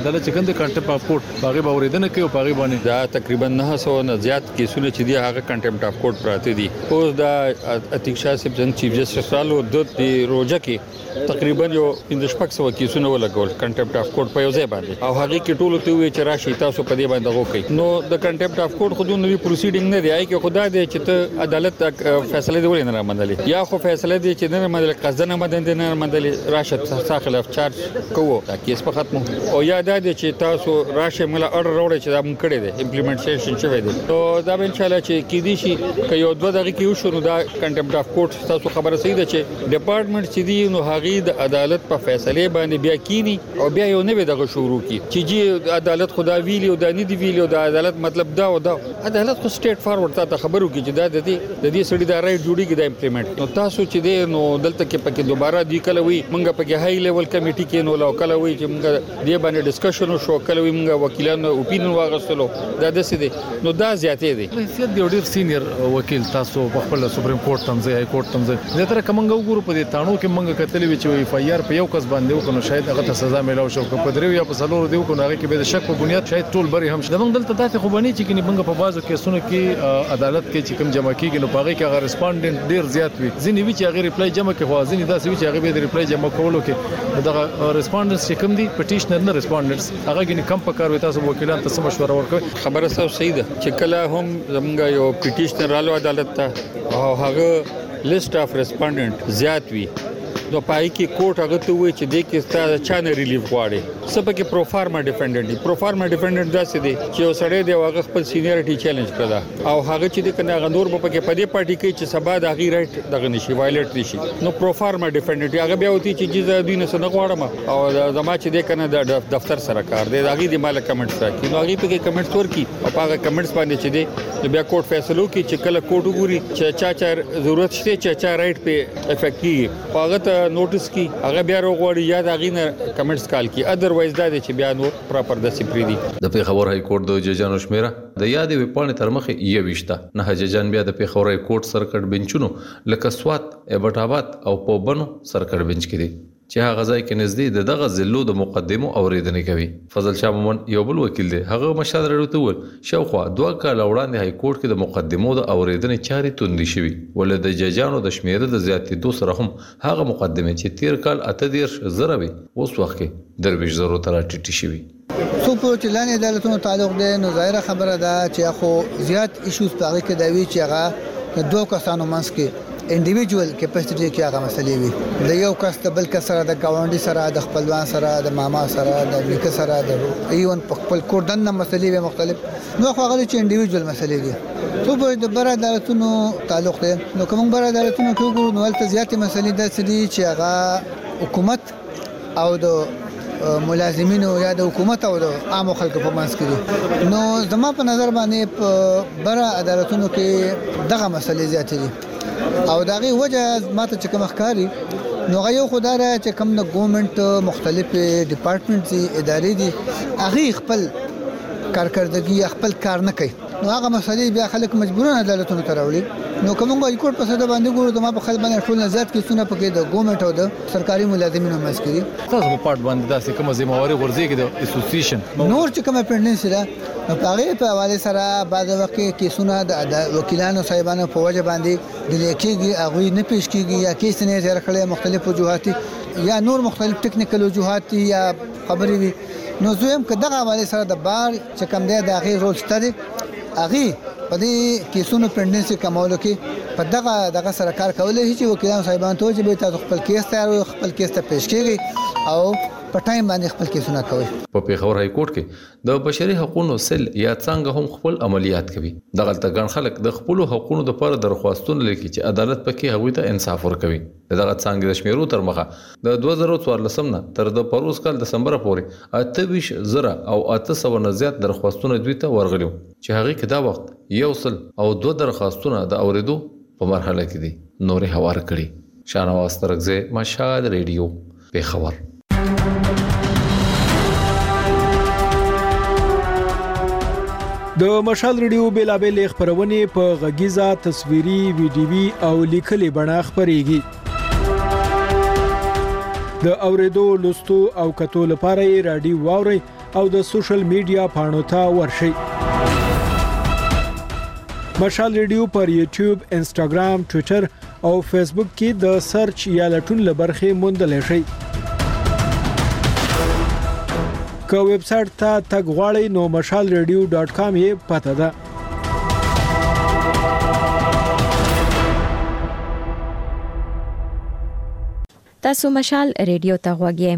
عدالت چې کنده کنټمپټ اف کورټ باغې باورېدنه کوي او باغې باندې دا تقریبا نه سو نه زیات کیسونه چې دی هغه کنټمپټ اف کورټ پراته دي. اوس دا اتیک شاه صاحب څنګه چیف جسټس رالو د روجه کې تقریبا یو د شپږ سو کیسونه ولګول کنټمپټ اف کورټ په یو ځای باندې او هغه کې ټول ته وی چې راشي تاسو په دې باندې غوکې. نو د کنټمپټ اف کورټ خودونه نوی پروسیډینګ نه دی چې خدا دې چې ته عدالت فیصله دی ولې نه منلې یا خو فیصله دی چې نه منلې قصدن مدن نه منلې راشد څخه خلاف چارج کوو دا کیس په ختمو او یا دا دې چې تاسو راشه مله اورډر وروړي چې دا مونږ کړی دی امپلیمنټیشن شوی دی. نو دا به ان شاء الله چې کې دي شي که یو دوه دغه کې وشو نو دا کنټمپټ اف کورټ تاسو خبره صحیح ده چې ډپارټمنټ چې دی نو هغه د عدالت په فیصله باندې بیا کینی او بیا یو نه دغه شروع کی چې جی عدالت خدا ویلی او د نه دی ویلی او د عدالت مطلب دا او دا عدالت خو سټیټ فارورډ ته خبرو کی چې دا د دې د دې سړي دا رائټ جوړیږي د امپلیمنٹ. نو تاسو چې دی نو دلته کې پکې دوباره دی کله وی مونږ پکې هاي لیول کمیټي کې نو لو کله وی چې مونږ دې باندې ډسکشن وشو کله وی مونږ وکیلانو اپینین واغستلو دا د څه دی نو دا زیاتې دي. حیثیت دی ډیر سینیئر وکیل تاسو په خپل سپریم کورټ تمځه هاي کورټ تمځه زه تر کومنګ وګورو په دې تانو کې مونږ کتلې وی چې اف آی آر په یو کس باندې وکړو شاید هغه ته سزا ملو شو په دریو یا په سلور دی وکړو هغه کې به شک په بنیاد شاید ټول بری هم شته. موږ دلته تاسو خو باندې چې کني موږ په بازو کیسونو کې عدالت کې چې کوم جمع کیږي نو پاره کې هغه ریسپونډنټ ډیر زیات وي ځینې وی چې هغه ریپلای جمع کوي خو ځینې داسې وی چې هغه به ریپلای جمع کولو کې دغه ریسپونډنټس چې کوم دي پټیشنر نه ریسپونډنټس هغه کې کم پکار وي تاسو وکیلان ته مشوره ورکوي. خبره سم صحیح ده چې کله هم زمونږ یو پټیشنر رالو عدالت ته او هغه لیست اف ریسپونډنټ زیات وي نو پای کې کوټ هغه ته وایي چې د کې ستاسو چانه ریلیف غواړي سبا کې پروفارما ډیفندنت دی. پروفارما ډیفندنت داسې دی چې یو سړی دی هغه خپل سینیریټي چیلنج کړه او هغه چې د کنه غندور په کې په دې پارټي کې چې سبا د هغه رائټ دغه نشي وایلیټ نشي نو پروفارما ډیفندنت هغه بیا وتی چې جزا دینه سره غواړم او زما چې د کنه د دفتر سره کار دی هغه د مال کمنټس راکې نو هغه په کې کمنټس ورکی او هغه کمنټس باندې چې دی بیا کوټ فیصلو کې چې کله کوټ وګوري چې چا چا ضرورت شته چې چا رائټ په افیکټي هغه نوټس کی هغه بیا وروړي یا د غینه کمنټس کال کی اذروایز دا چې بیا نو پراپر د سپری دي. د پیښور های کورټ د ججانو شمیره د یادې وپانې تر مخه یو وشته نه ججان بیا د پیښور های کورټ سرکټ بنچونو لکه سوات ایبټ آباد او پوبنو سرکټ بنچ کې دي چې هغه ځای کې نږدې د دغه ضلعو د مقدمو اوریدنې کوي. فضل شاه مومن یو بل وکیل دی هغه مشال راډیو ته ول شاوخوا دوه کال وړاندې های کورټ کې د مقدمو د اوریدنې چارې توندې شوې ول د ججانو د شمیره د زیاتېدو سره هم هغه مقدمه چې تیر کال اته دېرش زره وي اوس وخت کې درویش زرو تر ټیټی شوی. څو په چلان عدالتونو تعلق دی نو ظاهره خبره ده چې خو زیات ایشوز پاره کې دی چې هغه دوه کسانو منځ کې انډیویډوال کیپاسټی کې هغه مسلې وي د یو کس د بل کس سره د گاونډي سره د خپلوان سره د ماما سره د نیکه سره د ایون په خپل کوردن مسلې به مختلف نو خو هغه چې انډیویډوال مسلې دي څو په د بر عدالتونو تعلق دی نو کوم بر عدالتونو کې وګورو نو ولته زیاتې مسلې د سدي چې هغه حکومت او د ملازمینو یا د حکومت او د عام خلکو په منځ کې دي نو زما په نظر باندې په بر عدالتونو کې دغه مسلې زیاتې دي او دغه وجه ماته چې کوم ښکاری نو غيو خدای چې کوم د ګورنمنت مختلف ډپارټمنټ دي ادارې دي هغه خپل کارکړدګي خپل کار نه کوي نو هغه مسلې بیا خلک مجبورون عدالتونو ته راوړي نو کومه یو کوټ په څه باندې ګورو د ما په خل باندې ټول نزاد کې څونه پکې د ګورنمنت او د سرکاري ملازمینو مسکري تاسو په پارت باندې داسې کومه ذمہواری ورزي کې د اسوسییشن نور چې کومه پرنس ده نو هغه په حواله سره بعد وخت کې کیسونه د وکیلانو صاحبانو په وجه باندې د لیکيږي هغه نه پیش کیږي یا کیس نه زیات کړي مختلف وجوهات یا نور مختلف ټیکنیکل وجوهات یا خبري وي نو زویم که دغه حواله سره د بار چې کوم دی د هغه رول شته هغه په دې کیسونو پرنس کمولو کې په دغه دغه سره کار کولای شي چې وکیلان صاحبان ته چې به تاسو خپل کیس تیار او خپل کیس ته پیش کیږي او په ټایم باندې خپل کیسونه کوي. په پیښور های کورټ کې د بشري حقوقو سل یا څنګه هم خپل عملیات کوي دغه تګن خلک د خپل حقوقو لپاره درخواستونه لیکي چې عدالت پکې هغوی ته انصاف ورکوي. دغه څنګه د شمیرو تر مخه د دوه زره څوارلسم نه تر د پروس کال دسمبر پورې اته ویش زره او اته سو نه زیات درخواستونه دوی ته ورغلي چې هغه کې دا وخت یو سل او دوه درخواستونه د اوریدو په مرحله کې دي نورې هوار کړي. شانواز ترغزه مشهد ریډیو پیښور. د مشال ریډیو بیلابل خبرونه په غږیزه تصویري ویډیوي او لیکلي بڼه خبريږي. د اوریدو لوستو او کتو لپاره رادیو واوري او د سوشل میډیا پاڼو ته ورشئ. مشال ریډیو پر یوټیوب، انسټاګرام، ټوئیټر او فیسبوک کې د سرچ یا لټون لبرخه موندل شي. که ویب سټ ته تګ غواړئ نو مشال ریډیو ډاٹ کام یې پته ده. تاسو مشال ریډیو ته غوږی.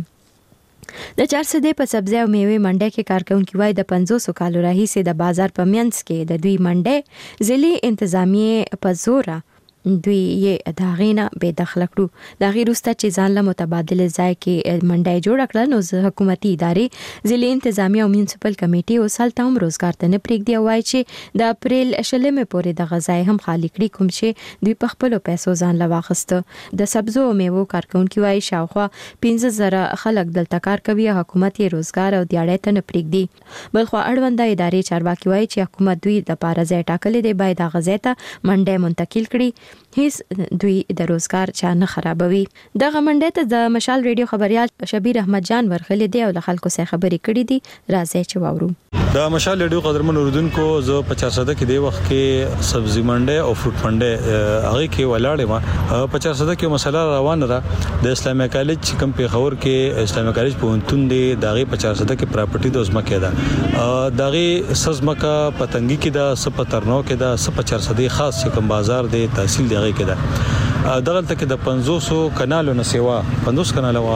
د چارسدې په سبزی او میوه منډه کې کارکونکو وای د پنځوس کالو راهیسه د بازار په منځ کې د دوی منډه ځلې انتظامیه په زوره دوی یې داغینا به داخله کړو. د غیر واست چې ځان له متبادل ځای کې منډه جوړ کړل نو حکومتي ادارې ځلې انتظامیه او میونسپل کمیټي او سالتام روزګار ته نه پریږدي وای چې د اپریل شلمه پورې د غذای هم خالی کړي کوم چې دوی په خپل پیسو ځان له واخسته. د سبزو او میوه کارکونکو وای شاوخوا پنځه زره خلک دلته کار کوي، حکومت یې روزګار او دیاړې ته نه پریږدي. بلخو اړونده ادارې چارواکي وای چې حکومت دوی د پاره ځای ټاکلې دی باید غذای ته منډه منتقل کړي، هیڅ دوی د روزګار چا نه خرابوي. دغه منډه ته د مشال ریډیو خبريال شبیر احمد جان ورغلي دی او له خلکو سره خبرې کړې دي. راځي چې واورو. د مشال ریډیو قدرمن اوردونکو زه پچاس صده کې دی وخت کې سبزی منډه او فروټ منډه هغه کې ولاړې ما پچاس صده کې مسله روانه ده. د اسلامي کالج کوم په خبر کې اسلامي کالج په انتون دی دغه پچاس صده کې پراپرټي د ازمکه ده دغه سزمکه پتنګي کې د سپترنو کې د پچاس صده خاص کوم بازار دی تحصیل دی کې ده دغه تک د پنځوس کنالو نه سیوا پنځوس کنالو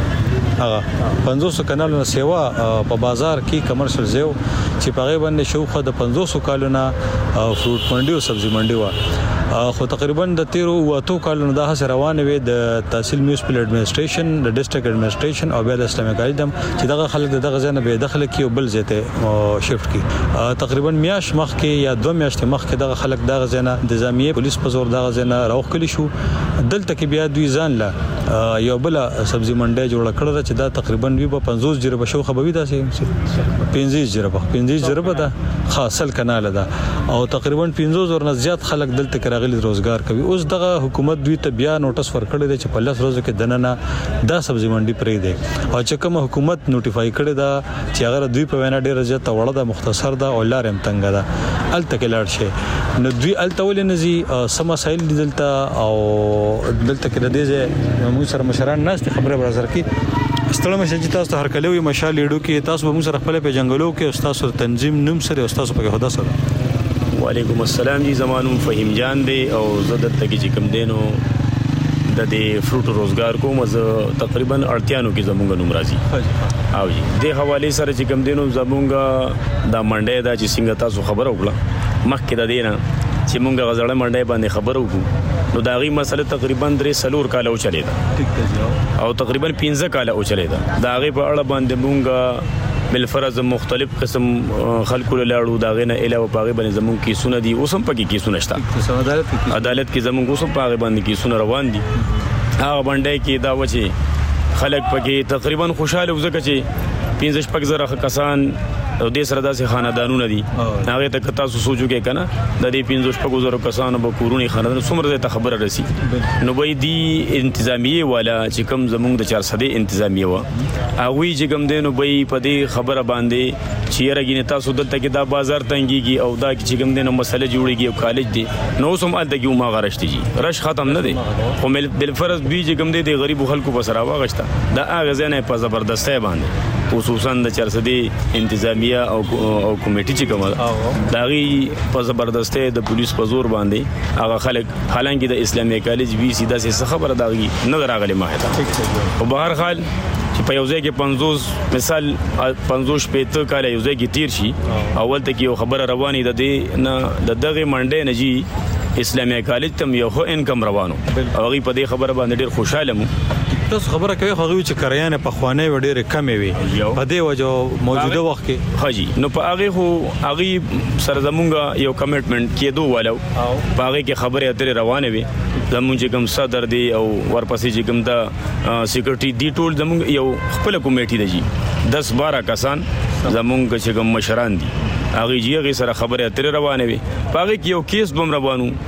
هغه پنځوس کنالو نه سیوا په بازار کې کمرشل زیو چې په غیبه باندې شوخه د پنځوس کالو نه فروټ منډي او سبزی منډي و خو تقریبا د تیرو واتو کالو نه د روانه وي د تحصیل میونسپل اډمنسټریشن د ډیسټریکټ اډمنسټریشن او بیا د اسلامي کالج دم چې دغه خلک دغه ځنه به داخله کې او بل زیته شفت کی تقریبا میاش مخ کې یا دوه میاشتې مخ کې دغه خلک دغه ځنه انتظامیه پولیس په زور دغه ځنه راوخلی شو. دلته کې بیا دوی ځان لا یو بل سبزی منډه جوړ کړل چې دا تقریبا وی په پنځوس جربه شو خبري دا سي پنځه جربه پنځه جربه دا خاصل کنال ده او تقریبا پنځه زره نه زیات خلک دلته کراغلي روزګار کوي. اوس دغه حکومت دوی ته بیا نوټس ورکړی دی چې په لس ورځو کې دننه دا سبزی منډي پرې دی او چې کوم حکومت نوټیفای کړی دا چې هغه دوی په وینا ډیره زیات وړه ده مختصر ده او لار هم تنګ ده الته کې لاړ شي نو دوی الته ولې نزي سم مسایل دلته او دلته کې د دې موږ سره مشران ناس خبره برازر کې ستړي مشه چې تاسو هر کله وي مشال لیډو کې تاسو به موږ سره خپل په جنگلو کې استاد سره تنظیم نوم سره استاد په خدا سره. وعلیکم السلام جی زمانو فهیم جان دی او زدت کې چې کوم دینو د دې فروټ روزګار کوم زه تقریبا اړتیانو کې زمونږ نوم راځي او جی د حواله سره چې کوم دینو زمونږ د منډه دا چې څنګه تاسو خبر وکړه مخکې د دینه چې مونږ غزړه منډه باندې خبر وکړو نو دا غي مسله تقریبا درې سلور کال او چلی دا او تقریبا پنځه کال او چلی دا دا غي په اړه باندې مونږ بل فرض مختلف قسم خلکو لاړو دا غنه علاوه پاغه باندې زمون کې سونه دي اوسم پکې کې سونه شته عدالت عدالت کې زمون اوسم پاغه باندې کې سونه روان دي هغه باندې کې دا وچی خلک پکې تقریبا خوشاله وزګه چې پنځه شپږ زره کسان او د سره داسې خاندانونه دي هغه ته تاسو سوچو کې کنه د دې پنځه شپږ زره کسانو په کورونی خاندان څومره ته خبره رسی نو به دی انتظامیه والا چې کوم زمونږ د چار صدې انتظامیه و هغه چې کوم دینو به په دې خبره باندې چې رګینه تاسو دلته کې دا بازار تنګيږي او دا چې کوم دینو مسله جوړيږي او کالج دي نو سم ال دغه ما غرشتي جی رش ختم نه دي خو بل فرض دوی چې کوم دي د غریب خلکو په سره واغشته دا هغه ځنه په زبردسته باندې خصوصا د چار صدې انتظامیه او او کمیټي چې کومه داغي په زبردسته د پولیس په زور باندې هغه خلک حالانکه د اسلامي کالج وی سیده سه خبره داغي نه راغلي ما ته په بهر حال چې په یو ځای کې پنځوس مثال پنځوس پېته کال یو ځای کې تیر شي اول ته کې یو خبره رواني د دې نه د دغه منډه نه جی اسلامي کالج تم یو هو انکم روانو او غي په دې خبره باندې ډیر خوشاله مو تاسو خبره کوي خو چې کریانه په خوانه وړي کمې وي په دې وجه موجوده وخت کې حاجی نو په هغه خو هغه سره زمونږ یو کمټمنټ کېدو والو په هغه کې خبره اترې روانه وي زمونږ کوم صدر دی او ورپسې چې کوم دا سکیورټي دی ټول زمونږ یو خپل کمیټي دی دس بارہ کسان زمونږ چې کوم مشران دي هغه جیغه سره خبره اترې روانه وي په هغه کې یو کیس بم روانو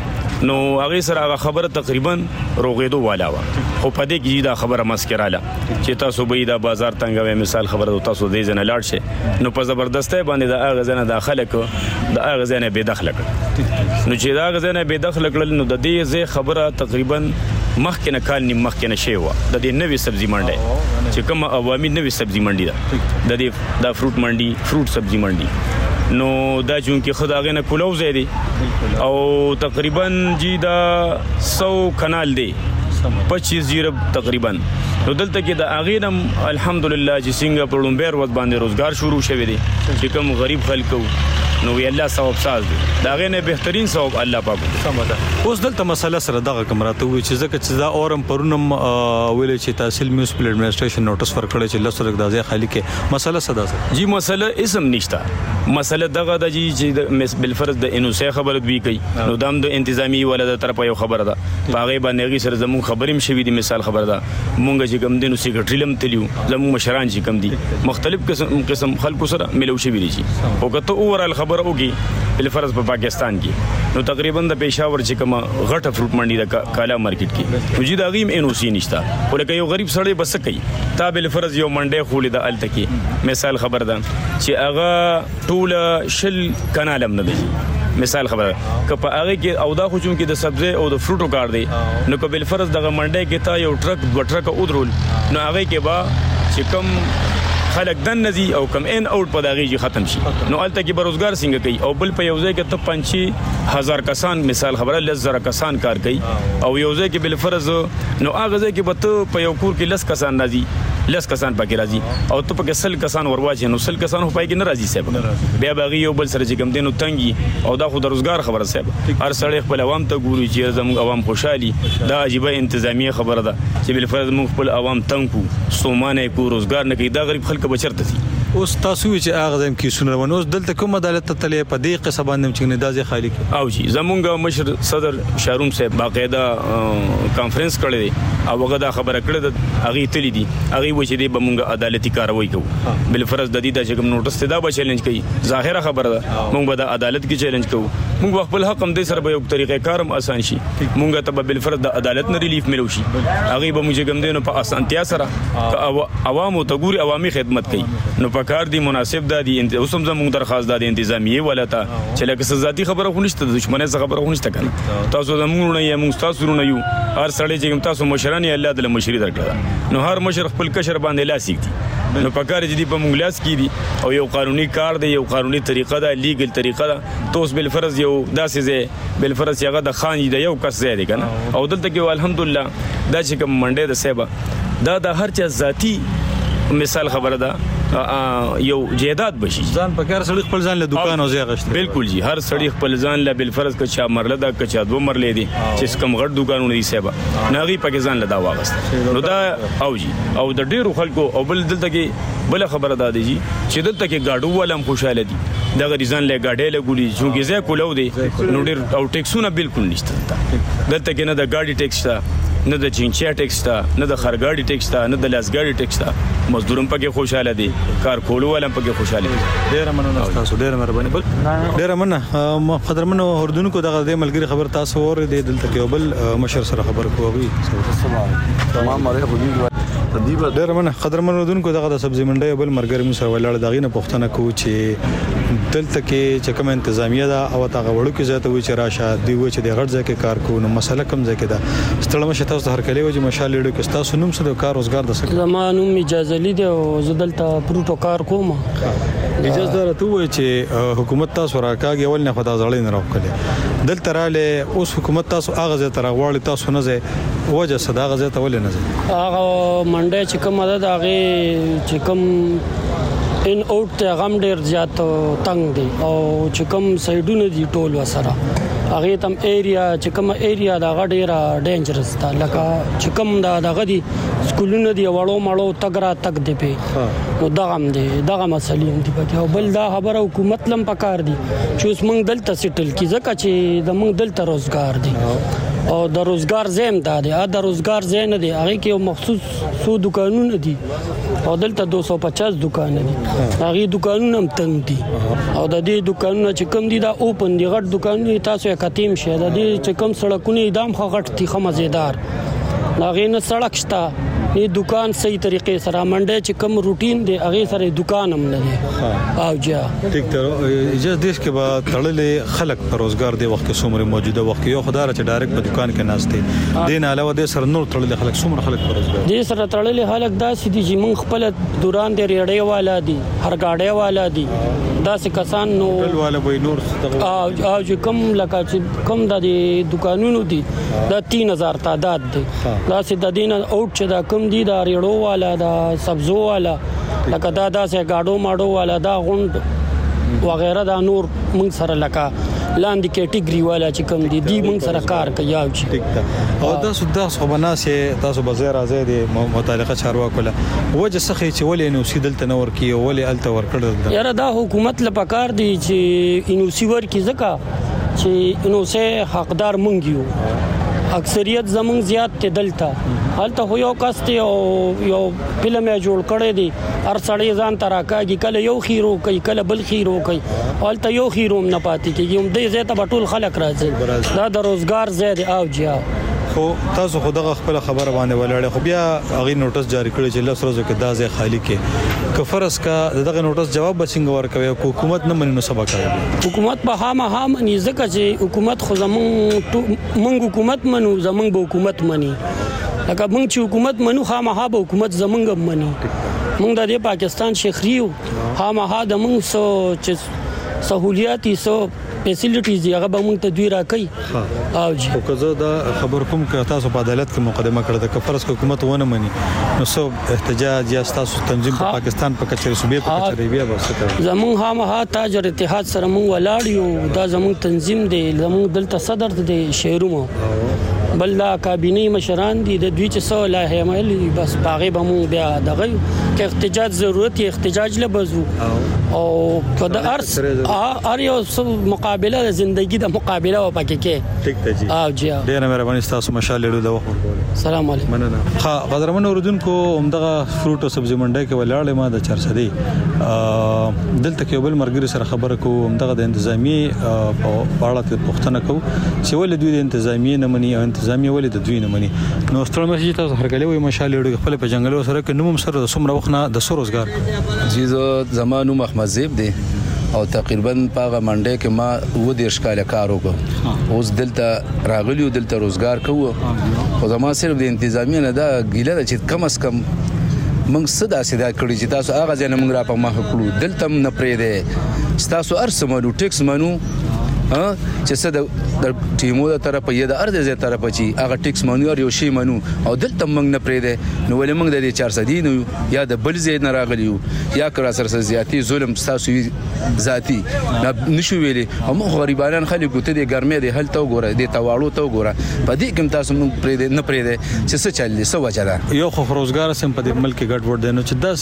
نو هغه سره هغه خبره تقریبا روغېدو والا و خو په دې کې دا خبره مسکراله چې تاسو به دا بازار تنګوي مثال خبره تاسو دې ځنه لاړ شي نو په زبردستی باندې دا هغه ځنه داخله کو دا هغه ځنه به داخله کړ نو چې دا هغه ځنه به داخله کړل نو د دې ځای خبره تقریبا مخکنه کال نیم مخکنه شی و د دې نوې سبزی منډي چې کوم عوامي نوې سبزی منډي ده د دې دا فروټ منډي فروټ سبزی منډي نو دا چون کې خداغه نه کولو زیدي او تقریبا جی دا سو کنال دی پچیس جیرب تقریبا نو دلته کې د اغینم الحمدلله چې څنګه په لومبیر ود باندې روزګار شروع شوی دی چې کوم غریب خلکو نو وی الله ثواب ساز دی دا غینه بهترین ثواب الله پاک سمدا اوس دلته مسله سره دغه کمراته وي چې ځکه چې دا اورم پرونم ویل چې تحصیل میونسپل اډمنسټریشن نوټس ورکړی چې لسره د ځای خالی کې مسله صدا سره جی مسله اسم نشته مسله دغه د جی چې بالفرض د انوسه خبره دوی کوي نو دام د انتظامی ولادت طرف یو خبره ده باغې باندې غي سره زمون خبریم شوی دی مثال خبره ده مونږ چې کوم دینو سیکرټری لم تلیو زمون مشران چې کوم دي مختلف قسم قسم خلکو سره ملو شوی دي او کته اورال خبره وږي بالفرض په پاکستان کې نو تقریبا د پېښور چې کوم غټه فروټ منډي د کالا مارکیټ کې نو جی دا غیم ان او سی نشتا ولکه یو غریب سړی بس کوي تا بالفرض یو منډي خولې د الته کې مثال خبر ده چې هغه ټول شل کنالم نه دی مثال خبره که په هغه کې او دا خو چون کې د سبزی او د فروټو کار دی نو که بالفرض دغه منډي کې تا یو ټرک دوه ټرک او درول نو هغه کې با چې کوم خلک دن نزي او کم ان اوټ په داغي جي ختم شي نو الته کې بروزګار څنګه کوي او بل په یو ځای کې ته پنځه هزار کسان مثال خبره لزر کسان کار کوي او یو ځای کې بل فرض نو هغه ځای کې به ته په یو کور کې لس کسان نازي لس کسان پکې راځي او ته پکې سل کسان ورواچې نو سل کسان په کې نه راځي صاحب بیا باغي یو بل سره چې کوم دینو تنګي او دا خو د روزګار خبره صاحب هر سړی خپل عوام ته ګوري چې زموږ عوام خوشحالي دا عجیب انتظامیه خبره ده چې بل فرض موږ خپل عوام تنګو ستومانه کو روزګار نه کوي دا غریب خلک بچرته دي اوس تاسو چې هغه زم کې سونه ونوس دلته کوم عدالت ته تلې په دې قصه باندې چې نه دازي خالی او جی زمونږ مشر صدر شاروم صاحب باقاعده کانفرنس کړی دی او هغه دا خبره کړې ده هغه تللی دي هغه و چې د بمونږ عدالتي کاروایی کوو بل فرض د دې د چې کوم نوټس ته دا به چیلنج کوي ظاهره خبره ده مونږ به د عدالت کې چیلنج کوو مونږ خپل حق هم دې سره به یو طریقې کارم آسان شي مونږ ته بل فرض د عدالت نه ریلیف ملو شي هغه به موږ کوم دینو په اسانتیا سره عوامو ته ګوري عوامي خدمت کوي نو په کار دی مناسب دا دی اوس هم زموږ درخواست دا دی انتظامیه ولاته چې لکه سزادي خبره خو نشته د دښمنۍ څخه خبره خو نشته کنه تاسو زموږ نه یې موږ تاسو نه یو هر سړی چې تاسو مشران یې الله د مشري درکړه نو هر مشر خپل کشر باندې لاسیک دي نو په کار دي په موږ لاس کې دي او یو قانوني کار دی یو قانوني طریقه ده لیګل طریقه ده توس بل فرض یو داسې زه بل فرض یغه د خان دی یو کس زه دی کنه او دلته کې الحمدلله دا چې کوم منډه د سیبا دا د هر چا ذاتی مثال خبره ده یو جیداد بشي ځان په کار سړی خپل ځان له دکان او ځای غشته بالکل جی هر سړی خپل ځان له بل فرض کچا مرله دا کچا دو مرلې دي چې کم غړ دکانونه دي سیبا ناغي پکې ځان له دا واغست نو دا او جی او د ډیرو خلکو او بل دلته کې بل خبره ده دي چې دلته کې گاډو ولم خوشاله دي دا غریزان له گاډې له ګولي چې ځای کولو دي نو ډیر او ټیکسونه بالکل نشته دلته کې نه د گاډي ټیکس ته نه د چینچیا ټیکس ته نه د خرګاډي ټیکس ته نه د لاسګاډي ټیکس ته مزدورم پکې خوشاله دي کار کولو ولم پکې خوشاله دي ډیر مننه تاسو ډیر مهرباني بل ډیر مننه قدرمنو اردوونکو دغه د ملګری خبر تاسو اور دی دلته کې بل مشر سره خبر کوي تمام ماره خو دي ډیر مننه قدرمنو اردوونکو دغه د سبزی منډي بل مرګري مو سره ولاړ دغه نه پښتنه کو چې دلته کې چې کوم انتظامیه دا او تاغه وړو کې ځته وي چې راشه دی و چې د غړ ځای کې کار کوو نو مسله کم ځای کې دا ستړم شته تاسو هر کله وي چې مشال لري کې تاسو نوم سره کار روزګار د سکه زمانو اجازه لیدو زدلته پروتو کار کوم اجازه درته وي چې حکومت تاسو راکاږي ول نه خدای ځړې نه راوکړي دلته رااله اوس حکومت تاسو هغه ځای تر غواړي تاسو نه ځای وجه صدا غزه ته ول نه ځای هغه منډه چې کوم عدد هغه چې کوم ان اوټ ته غم ډیر زیات تنگ دي او چې کوم سایډونه دي ټول وسره هغه تم ایریا چې کوم ایریا دا غډیره ډینجرس ده لکه چې کوم دا دغه دي سکولونه دي وړو مړو تګرا تک دی په نو دغه هم دي دغه مسلې دي په بل دا خبره حکومت لم پکار دي چې اوس موږ دلته سیټل کی ځکه چې د موږ دلته روزګار دي او د روزګار زم دا دي دا روزګار زین دي هغه کې مخصوص سو دکانونه دي او دلته دوه سوه پچاس دکان دي هغه دکانونه هم تنګ دي او د دې دکانونه چې کم دي دا اوپن دي غټ دکانونه تاسو یې کتیم شه د دې چې کم سړکونه دام خو غټ دي خو مزیدار هغه نه سړک شته ای دکان صحیح طریقې سره منډه چې کم روټین دی هغه سره دکان هم نه دی او جا ټیک تر اجازه دیش کې با تړلې خلک پر روزګار دی وخت کې څومره موجوده وخت یو خدای چې ډایرکټ په دکان کې ناشته دین علاوه د سر نور تړلې خلک څومره خلک پر روزګار دي سره تړلې خلک دا سدي چې مون خپل دوران دی ریړې والا دي هر گاډي والا دي دا څه کسان نو ټول والا به نور او او چې کم لکه چې کم د دکانونو دي دا تین هزار تعداد دي دا سې د دین اوټ چې دا کم دي دا ریړو والا دا سبزو والا لکه دا داسې گاډو ماډو والا دا غوند وغیرہ دا نور موږ سره لکه لاندې کیټګری والا چې کم دي دی موږ سره کار کوي او چې او دا سودا خبرناسه تاسو بازار ازای دي متعلقه چارواکو له وجه سخی چې ولې نو سیدلته نور کی ولې الته ور کړل یاره دا حکومت لپاره دي چې انوسی ور کی زکه چې انوسه حقدار مونږ اکثریت زمون زیات ته دلته هلته خو یو کس ته او یو فلم یې جوړ کړی دی هر سړی ځان تراکاږي کله یو خیرو کوي کله بل خیرو کوي هلته یو خیروم نه پاتې کیږي هم دې زه ته ټول خلک راځي دا د روزګار زیات او جیا خو تاسو خو دغه خپل خبره باندې ولاړ خو بیا هغه نوټس جاری کړی چې لس ورځې کې دا ځای خالی کې کفرس کا دغه نوټس جواب بچنګ ورکوي حکومت نه مننه سبا کوي حکومت په هامه هم نه ځکه چې حکومت خو زمون منګ حکومت منو زمون به حکومت مني لکه موږ چې حکومت منو خامخا به حکومت زمونږ مني موږ د پاکستان شخریو خامخا د موږ سو چې سہولیات سو فیسیلیټیز هغه به موږ ته دوی راکړي او چې او که دا خبر کوم که تاسو په عدالت کې مقدمه کړه د کفرس حکومت ونه مني نو سو احتجاج یا تاسو تنظیم په پاکستان په کچري صوبې په کچري بیا وسته زمون خامخا تاجر اتحاد سره موږ ولاړ یو دا زمون تنظیم دی زمون دلته صدر دی شهرومو بل دا کابینه مشران دي د دوی چې سو لا همل بس باغې بمو بیا دغه کې احتجاج ضرورت یې احتجاج لبزو او کله ارس ار یو مقابله د ژوندۍ د مقابله و پکې کې ټیک ته جی او جی ډیر مهرباني تاسو مشال لرو د وخت سلام علیکم مننه ها قدرمن اوردونکو همدغه فروټ او سبزی منډي کې ولاړې ما د چرسدي دلته کې بل مرګري سره خبره کو همدغه د انتظامی په اړه ته پوښتنه کو چې ول دوی د انتظامی نه مني او انتظامی ولې د دوی نه مني نو ستړي مسجد تاسو هرګلې وي مشال لرو خپل په جنگلو سره کې نوم سره د سمره وخت نه د سروزګار جی زه زمانو محمد زیب دی او تقریبا په منډه کې ما و د اشکال کار وکړ اوس دلته راغلیو دلته روزګار کوو خو زما صرف د انتظامی نه دا ګیله چې کم اس کم موږ صدا صدا کړی چې تاسو هغه ځنه موږ را په ما کړو دلته نه پرې ده تاسو ارسمنو ټیکس منو ها چې څه د ټیمو د طرفه یا د ارزه زه طرفه چې هغه ټیکس منو یو شی منو او دلته موږ نه پرې ده نو ولې موږ د دې چارصد دي نو یا د بل زید نه راغلیو یا کړه سره زیاتی ظلم تاسو ذاتی نشو ویلي هم غریبانان خلکو ته د ګرمه دي هلته وګوره د تواړو ته وګوره په دې کې تاسو موږ پرې ده نه پرې ده چې څه چللی څه وجه ده یو خو روزګار سم په دې ملک کې ګډ وډ دي نو چې دا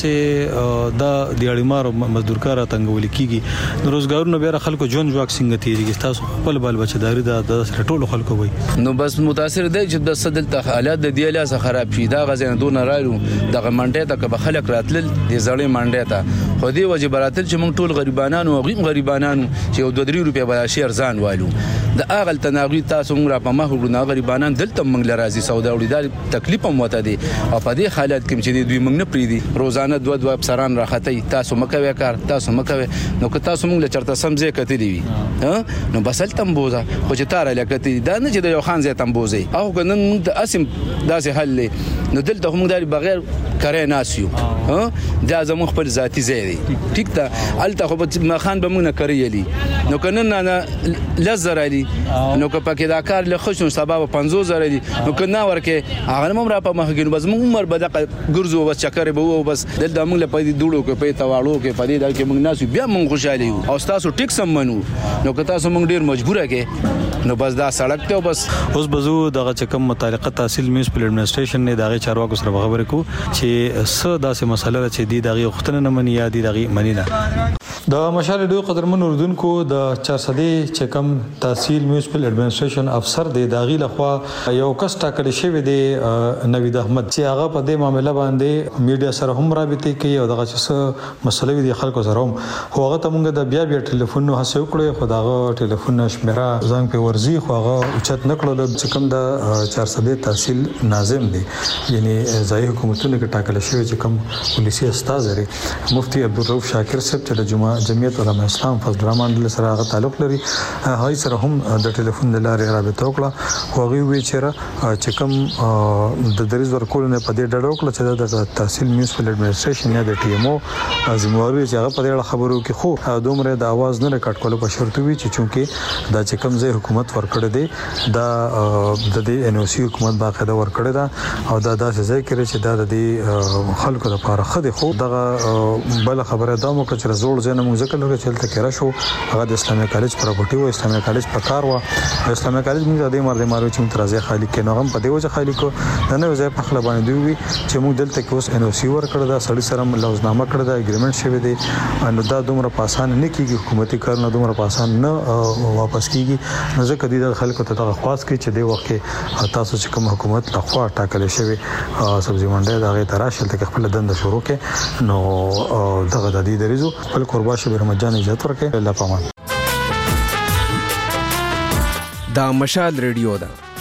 سه دا د اړیمار مزدورکار تنګول کیږي نو روزګارونو به خلکو جون جواک څنګه تیریږي تاسو خپل بل بچداري د ټولو خلکو وي نو بس متاثر دی چې د صدل ته حالات د دی لاس خراب شي دا غزنه دون رالو د منډه ته که خلک راتل د زړې منډه ته خو دی وجه براتل چې موږ ټول غریبانانو او غیم غریبانانو چې دوه درې روپیا بیا شي ارزان والو د اغل تناغي تاسو موږ را په مخ وګړو غریبانان دلته موږ لرازي سودا وړي دا تکلیف هم وته دي او په دې حالت کې چې دوی موږ نه پریدي روزانه دوه دوه افسران راخته تاسو مکوي کار تاسو مکوي نو که تاسو موږ له چرته سمځه کتلی وي ها نو بسل تمبوزه خو چې تار لکتی دا نه چې د یو خان زه تمبوزه او کنن موږ د اسم داسې حل نو دلته موږ داري بغیر کاري ناسیو ها دا زموږ خپل ذاتی زیری ټیک ته الته خو ما خان به موږ نه کړیلی نو کنن نه لزر علی نو که پکې دا کار له خوشو سبب پنځوس زره دي نو کنه ورکه هغه مم را په مخ کې بس موږ عمر به د ګرځو بس چکر به وو بس دلته موږ له پدې دوړو کې په تواړو کې پدې دل کې موږ ناسو بیا موږ خوشاله یو او تاسو ټیک سم منو نو که تاسو موږ ډیر مجبوره کې نو بس دا سړک ته بس اوس بزو دغه چکم متعلقه تحصیل میونسپل ایڈمنسټریشن نه دغه چارواکو سره خبرې کو چې څه داسې مسله چې دی دغه وختونه نه مني یا دی دغه منی نه د مشال ډو قدرمن اردوونکو د چارسدي چکم تحصیل میونسپل ایڈمنسټریشن افسر دی داغي لخوا یو کس ټاکل شوی دی نوید احمد چې هغه په دې معاملې باندې میډیا سره هم رابطه کوي او دغه څه مسلې دي خلکو سره هم هغه ته موږ د بیا بیا ټلیفون نو هڅه وکړو خو دغه ټلیفون شمیره زنګ په ورزي خو هغه اوچت نکړل چې کوم د چارسدي تحصیل ناظم دی یعنی ځای حکومتونو کې ټاکل شوی چې کوم پولیسي استاد لري مفتي عبدالرؤف شاکر صاحب چې د جمعه جمعیت علماء اسلام فضل الرحمن له سره هغه تعلق لري هغه سره هم د ټلیفون د لارې رابطه وکړه خو هغه وی چې چې کوم د دریز ورکول نه پدې ډډ وکړه چې د تحصیل میونسپل ایڈمنسټریشن یا د ټي ام او ازمواري چې هغه په دې خبرو کې خو دومره د आवाज نه ریکارډ کولو په شرط وی چې چونکه دا چې کوم ځای حکومت ورکړه دی دا د دې ان او سی حکومت باقاعده ورکړه دا او دا داسې ځای کې چې دا د دې خلکو لپاره خدي خو دغه بل خبره دا مو چې زوړ ځنه موږ ځکه لږه چلته کې را شو هغه د اسلامي کالج پراپرټي او اسلامي کالج په کار و اسلامي کالج موږ د دې مرده مارو چې مترازه خالی کې نو هم په دې وجه خالی کو نه نه ځای په خپل باندې دی چې موږ دلته کې اوس ان او سی ور کړی دا سړی سره لوزنامه کړی دا اګریمنت شوی دی نو دا دومره پاسان نه کیږي حکومتي کار نه دومره پاسان نه واپس کیږي نو ځکه د خلکو ته درخواست کوي چې د وخت کې تاسو چې کوم حکومت لخوا ټاکل شوی سبزی منډه دا غي تراشل ته خپل دند شروع کې نو دغه د دې دریزو خپل قربا شبیر مجان اجازه ورکړي الله پامان دا مشال ریډیو ده